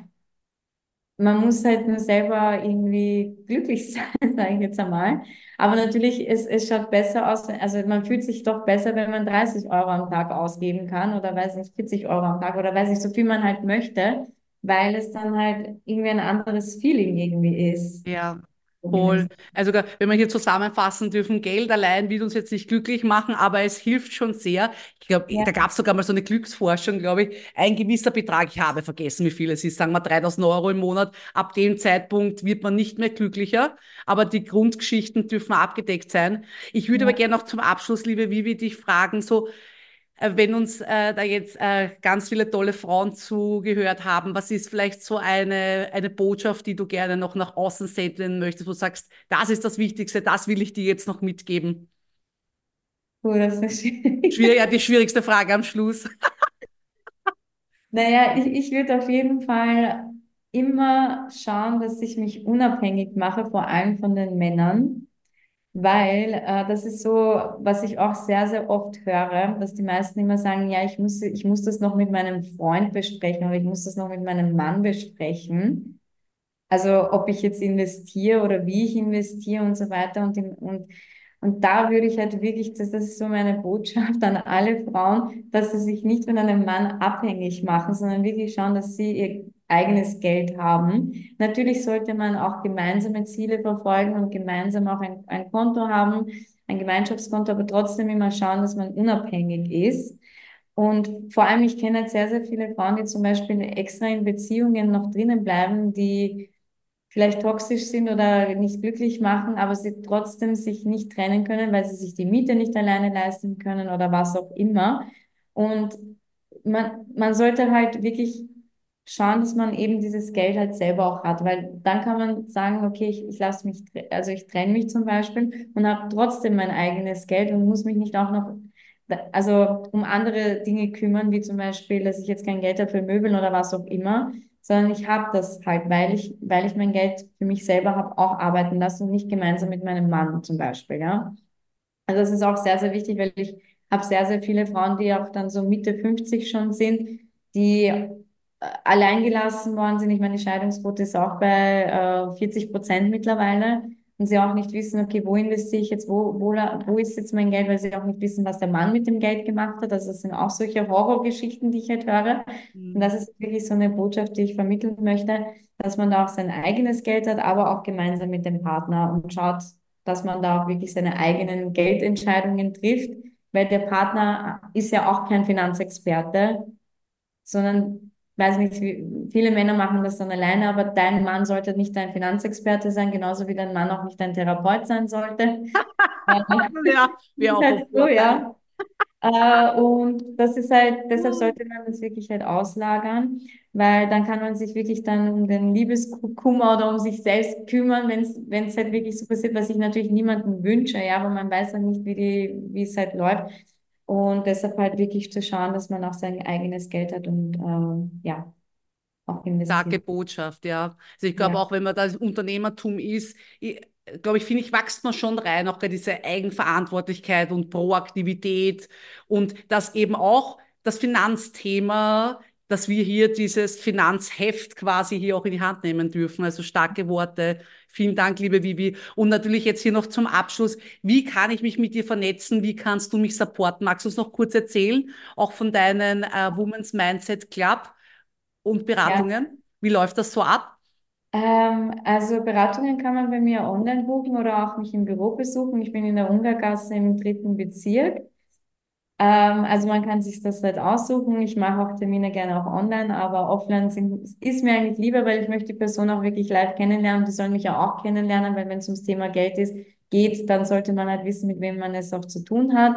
Man muss halt nur selber irgendwie glücklich sein, sage ich jetzt einmal. Aber natürlich, es, es schaut besser aus, also man fühlt sich doch besser, wenn man dreißig Euro am Tag ausgeben kann oder weiß nicht, vierzig Euro am Tag oder weiß nicht, so viel man halt möchte, weil es dann halt irgendwie ein anderes Feeling irgendwie ist. Ja, voll. Also gar- wenn wir hier zusammenfassen dürfen, Geld allein wird uns jetzt nicht glücklich machen, aber es hilft schon sehr. Ich glaube, Ja, da gab es sogar mal so eine Glücksforschung, glaube ich. Ein gewisser Betrag, ich habe vergessen, wie viel es ist, sagen wir dreitausend Euro im Monat. Ab dem Zeitpunkt wird man nicht mehr glücklicher, aber die Grundgeschichten dürfen abgedeckt sein. Ich würde aber ja. gerne noch zum Abschluss, liebe Vivi, dich fragen, so, äh, wenn uns äh, da jetzt äh, ganz viele tolle Frauen zugehört haben, was ist vielleicht so eine, eine Botschaft, die du gerne noch nach außen senden möchtest, wo du sagst, das ist das Wichtigste, das will ich dir jetzt noch mitgeben? Puh, das ist schwierig. Schwierig, ja, die schwierigste Frage am Schluss. Naja, ich, ich würde auf jeden Fall immer schauen, dass ich mich unabhängig mache, vor allem von den Männern, weil äh, das ist so, was ich auch sehr, sehr oft höre, dass die meisten immer sagen, ja, ich muss, ich muss das noch mit meinem Freund besprechen oder ich muss das noch mit meinem Mann besprechen. Also ob ich jetzt investiere oder wie ich investiere und so weiter. Und, im, und, und da würde ich halt wirklich, das, das ist so meine Botschaft an alle Frauen, dass sie sich nicht von einem Mann abhängig machen, sondern wirklich schauen, dass sie ihr eigenes Geld haben. Natürlich sollte man auch gemeinsame Ziele verfolgen und gemeinsam auch ein, ein Konto haben, ein Gemeinschaftskonto, aber trotzdem immer schauen, dass man unabhängig ist. Und vor allem, ich kenne halt sehr, sehr viele Frauen, die zum Beispiel extra in Beziehungen noch drinnen bleiben, die vielleicht toxisch sind oder nicht glücklich machen, aber sie trotzdem sich nicht trennen können, weil sie sich die Miete nicht alleine leisten können oder was auch immer. Und man, man sollte halt wirklich schauen, dass man eben dieses Geld halt selber auch hat, weil dann kann man sagen, okay, ich, ich lasse mich, tre- also ich trenne mich zum Beispiel und habe trotzdem mein eigenes Geld und muss mich nicht auch noch, also um andere Dinge kümmern, wie zum Beispiel, dass ich jetzt kein Geld habe für Möbel oder was auch immer, sondern ich habe das halt, weil ich, weil ich mein Geld für mich selber habe auch arbeiten lassen und nicht gemeinsam mit meinem Mann zum Beispiel, ja. Also das ist auch sehr, sehr wichtig, weil ich habe sehr, sehr viele Frauen, die auch dann so Mitte fünfzig schon sind, die äh, alleingelassen worden sind. Ich meine, die Scheidungsquote ist auch bei äh, vierzig Prozent mittlerweile. Und sie auch nicht wissen, okay, wo investiere ich jetzt, wo, wo, wo ist jetzt mein Geld, weil sie auch nicht wissen, was der Mann mit dem Geld gemacht hat. Also das sind auch solche Horrorgeschichten, die ich halt höre. Und das ist wirklich so eine Botschaft, die ich vermitteln möchte, dass man da auch sein eigenes Geld hat, aber auch gemeinsam mit dem Partner und schaut, dass man da auch wirklich seine eigenen Geldentscheidungen trifft, weil der Partner ist ja auch kein Finanzexperte, sondern, weiß nicht, wie, viele Männer machen das dann alleine, aber dein Mann sollte nicht dein Finanzexperte sein, genauso wie dein Mann auch nicht dein Therapeut sein sollte. Äh, Ja, wäre ist auch ein halt so, Vorteil. ja. Äh, und das ist halt, deshalb sollte man das wirklich halt auslagern, weil dann kann man sich wirklich dann um den Liebeskummer oder um sich selbst kümmern, wenn es, wenn es halt wirklich so passiert, was ich natürlich niemandem wünsche, ja, aber man weiß dann nicht, wie die, wie es halt läuft. Und deshalb halt wirklich zu schauen, dass man auch sein eigenes Geld hat und ähm, ja, auch Starke investiert. Botschaft, ja. Also ich glaube Ja, auch, wenn man da im Unternehmertum ist, ich, glaube ich, finde ich, wächst man schon rein, auch bei dieser Eigenverantwortlichkeit und Proaktivität und dass eben auch das Finanzthema, dass wir hier dieses Finanzheft quasi hier auch in die Hand nehmen dürfen. Also starke Worte. Vielen Dank, liebe Vivi. Und natürlich jetzt hier noch zum Abschluss. Wie kann ich mich mit dir vernetzen? Wie kannst du mich supporten? Magst du uns noch kurz erzählen? Auch von deinen äh, Women's Mindset Club und ja. Beratungen? Wie läuft das so ab? Ähm, also Beratungen kann man bei mir online buchen oder auch mich im Büro besuchen. Ich bin in der Ungargasse im dritten Bezirk. Ähm, also man kann sich das halt aussuchen. Ich mache auch Termine gerne auch online, aber offline sind, ist mir eigentlich lieber, weil ich möchte die Person auch wirklich live kennenlernen. Die sollen mich ja auch kennenlernen, weil wenn es ums Thema Geld ist, geht, dann sollte man halt wissen, mit wem man es auch zu tun hat.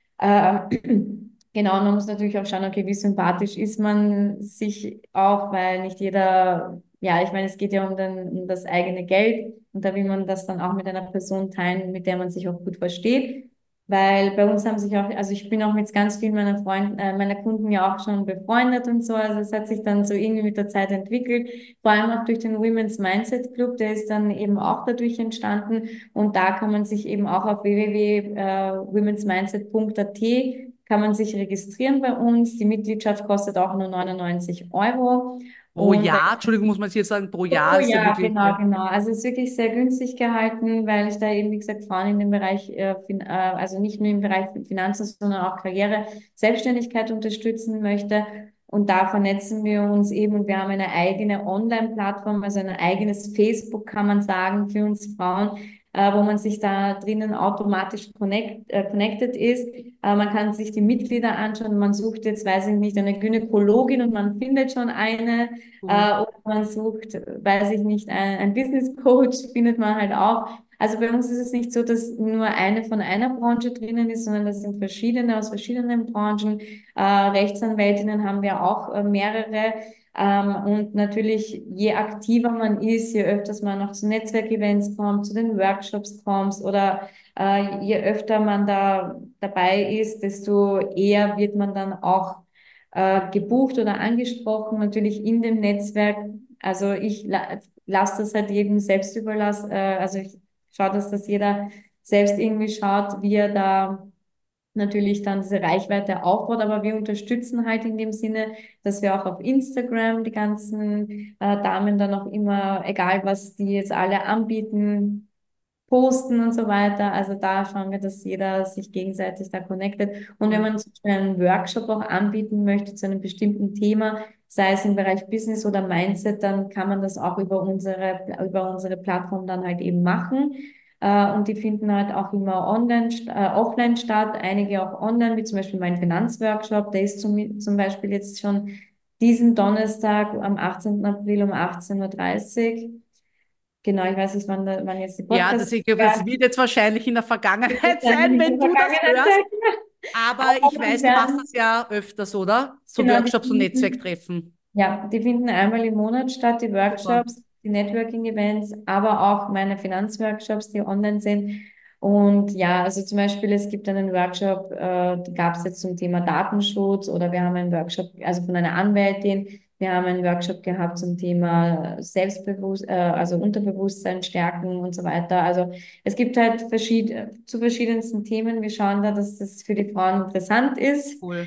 Ähm, genau, und man muss natürlich auch schauen, okay, wie sympathisch ist man sich auch, weil nicht jeder, ja, ich meine, es geht ja um, den, um das eigene Geld und da will man das dann auch mit einer Person teilen, mit der man sich auch gut versteht. Weil bei uns haben sich auch, also ich bin auch mit ganz vielen meiner Freunde, äh, meiner Kunden ja auch schon befreundet und so. Also es hat sich dann so irgendwie mit der Zeit entwickelt. Vor allem auch durch den Women's Mindset Club, der ist dann eben auch dadurch entstanden. Und da kann man sich eben auch auf w w w punkt womens mindset punkt a t kann man sich registrieren bei uns. Die Mitgliedschaft kostet auch nur neunundneunzig Euro. Pro Und da Jahr, Entschuldigung, muss man jetzt hier sagen, pro Jahr Oh ist ja ja, wirklich, genau, ja, genau. Also es ist wirklich sehr günstig gehalten, weil ich da eben, wie gesagt, Frauen in dem Bereich, äh, fin äh, also nicht nur im Bereich Finanzen, sondern auch Karriere, Selbstständigkeit unterstützen möchte. Und da vernetzen wir uns eben und wir haben eine eigene Online-Plattform, also ein eigenes Facebook, kann man sagen, für uns Frauen, äh, wo man sich da drinnen automatisch connect, äh, connected ist. Äh, man kann sich die Mitglieder anschauen. Man sucht jetzt, weiß ich nicht, eine Gynäkologin und man findet schon eine. cool. Äh, oder man sucht, weiß ich nicht, ein, ein Business Coach findet man halt auch. Also bei uns ist es nicht so, dass nur eine von einer Branche drinnen ist, sondern das sind verschiedene aus verschiedenen Branchen. Äh, Rechtsanwältinnen haben wir auch äh, mehrere. Ähm, und natürlich, je aktiver man ist, je öfters man noch zu Netzwerkevents kommt, zu den Workshops kommt oder äh, je öfter man da dabei ist, desto eher wird man dann auch äh, gebucht oder angesprochen, natürlich in dem Netzwerk. Also ich la lasse das halt jedem selbst überlassen. Äh, also ich schaue, dass das jeder selbst irgendwie schaut, wie er da natürlich dann diese Reichweite aufbaut, aber wir unterstützen halt in dem Sinne, dass wir auch auf Instagram die ganzen äh, Damen dann auch immer, egal was die jetzt alle anbieten, posten und so weiter. Also da schauen wir, dass jeder sich gegenseitig da connectet. Und wenn Cool. man zum Beispiel einen Workshop auch anbieten möchte zu einem bestimmten Thema, sei es im Bereich Business oder Mindset, dann kann man das auch über unsere, über unsere Plattform dann halt eben machen. Äh, und die finden halt auch immer online, äh, offline statt, einige auch online, wie zum Beispiel mein Finanzworkshop, der ist zum, zum Beispiel jetzt schon diesen Donnerstag am achtzehnten April um achtzehn Uhr dreißig. Genau, ich weiß nicht, wann, da, wann jetzt die Ja, Podcast. das, ich, das wird jetzt wahrscheinlich in der Das ist Vergangenheit dann sein, in der wenn du das Vergangenheit. hörst. Aber ich Aber die weiß, du machst das werden, ja öfters, oder? So genau, die Workshops und finden, Netzwerktreffen. ja, die finden einmal im Monat statt, die Super. Workshops, die Networking-Events, aber auch meine Finanzworkshops, die online sind. Und ja, also zum Beispiel, es gibt einen Workshop, äh, gab es jetzt zum Thema Datenschutz oder wir haben einen Workshop, also von einer Anwältin, wir haben einen Workshop gehabt zum Thema Selbstbewusst, äh, also Unterbewusstsein stärken und so weiter. Also es gibt halt verschied zu verschiedensten Themen. Wir schauen da, dass das für die Frauen interessant ist. Cool.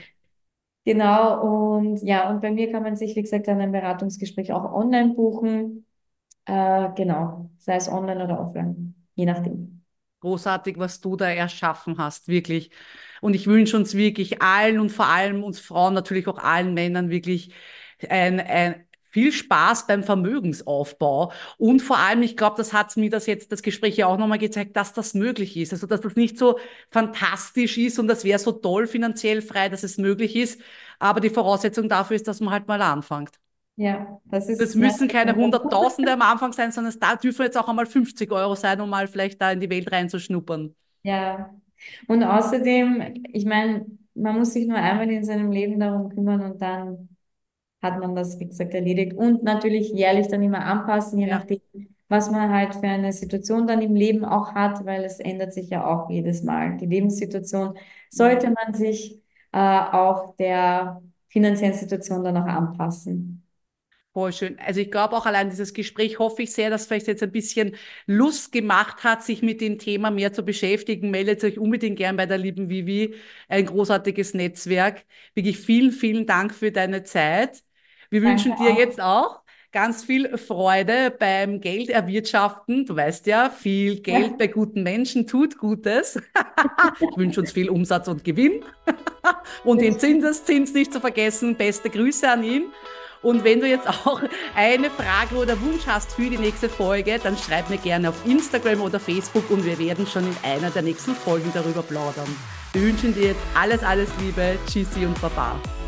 Genau, und ja, und bei mir kann man sich, wie gesagt, dann ein Beratungsgespräch auch online buchen. Äh, genau, sei es online oder offline, je nachdem. Großartig, was du da erschaffen hast, wirklich. Und ich wünsche uns wirklich allen und vor allem uns Frauen, natürlich auch allen Männern wirklich ein, ein viel Spaß beim Vermögensaufbau. Und vor allem, ich glaube, das hat mir das jetzt, das Gespräch ja auch nochmal gezeigt, dass das möglich ist. Also, dass das nicht so fantastisch ist und das wäre so toll finanziell frei, dass es möglich ist. Aber die Voraussetzung dafür ist, dass man halt mal anfängt. Ja, das Das ist, ja, müssen keine Hunderttausende am Anfang sein, sondern es da dürfen jetzt auch einmal fünfzig Euro sein, um mal vielleicht da in die Welt reinzuschnuppern. ja. Und außerdem, ich meine, man muss sich nur einmal in seinem Leben darum kümmern und dann hat man das, wie gesagt, erledigt. Und natürlich jährlich dann immer anpassen, je Ja. nachdem, was man halt für eine Situation dann im Leben auch hat, weil es ändert sich ja auch jedes Mal. Die Lebenssituation sollte man sich äh, auch der finanziellen Situation dann auch anpassen. Voll schön. Also ich glaube auch allein dieses Gespräch hoffe ich sehr, dass vielleicht jetzt ein bisschen Lust gemacht hat, sich mit dem Thema mehr zu beschäftigen. Meldet euch unbedingt gern bei der lieben Vivi. Ein großartiges Netzwerk. Wirklich vielen, vielen Dank für deine Zeit. Wir Danke wünschen dir auch. jetzt auch ganz viel Freude beim Geld erwirtschaften. Du weißt ja, viel Geld Ja, bei guten Menschen tut Gutes. Ich wünsche uns viel Umsatz und Gewinn. Und den das stimmt. Zinseszins nicht zu vergessen. Beste Grüße an ihn. Und wenn du jetzt auch eine Frage oder Wunsch hast für die nächste Folge, dann schreib mir gerne auf Instagram oder Facebook und wir werden schon in einer der nächsten Folgen darüber plaudern. Wir wünschen dir jetzt alles, alles Liebe. Tschüssi und Baba.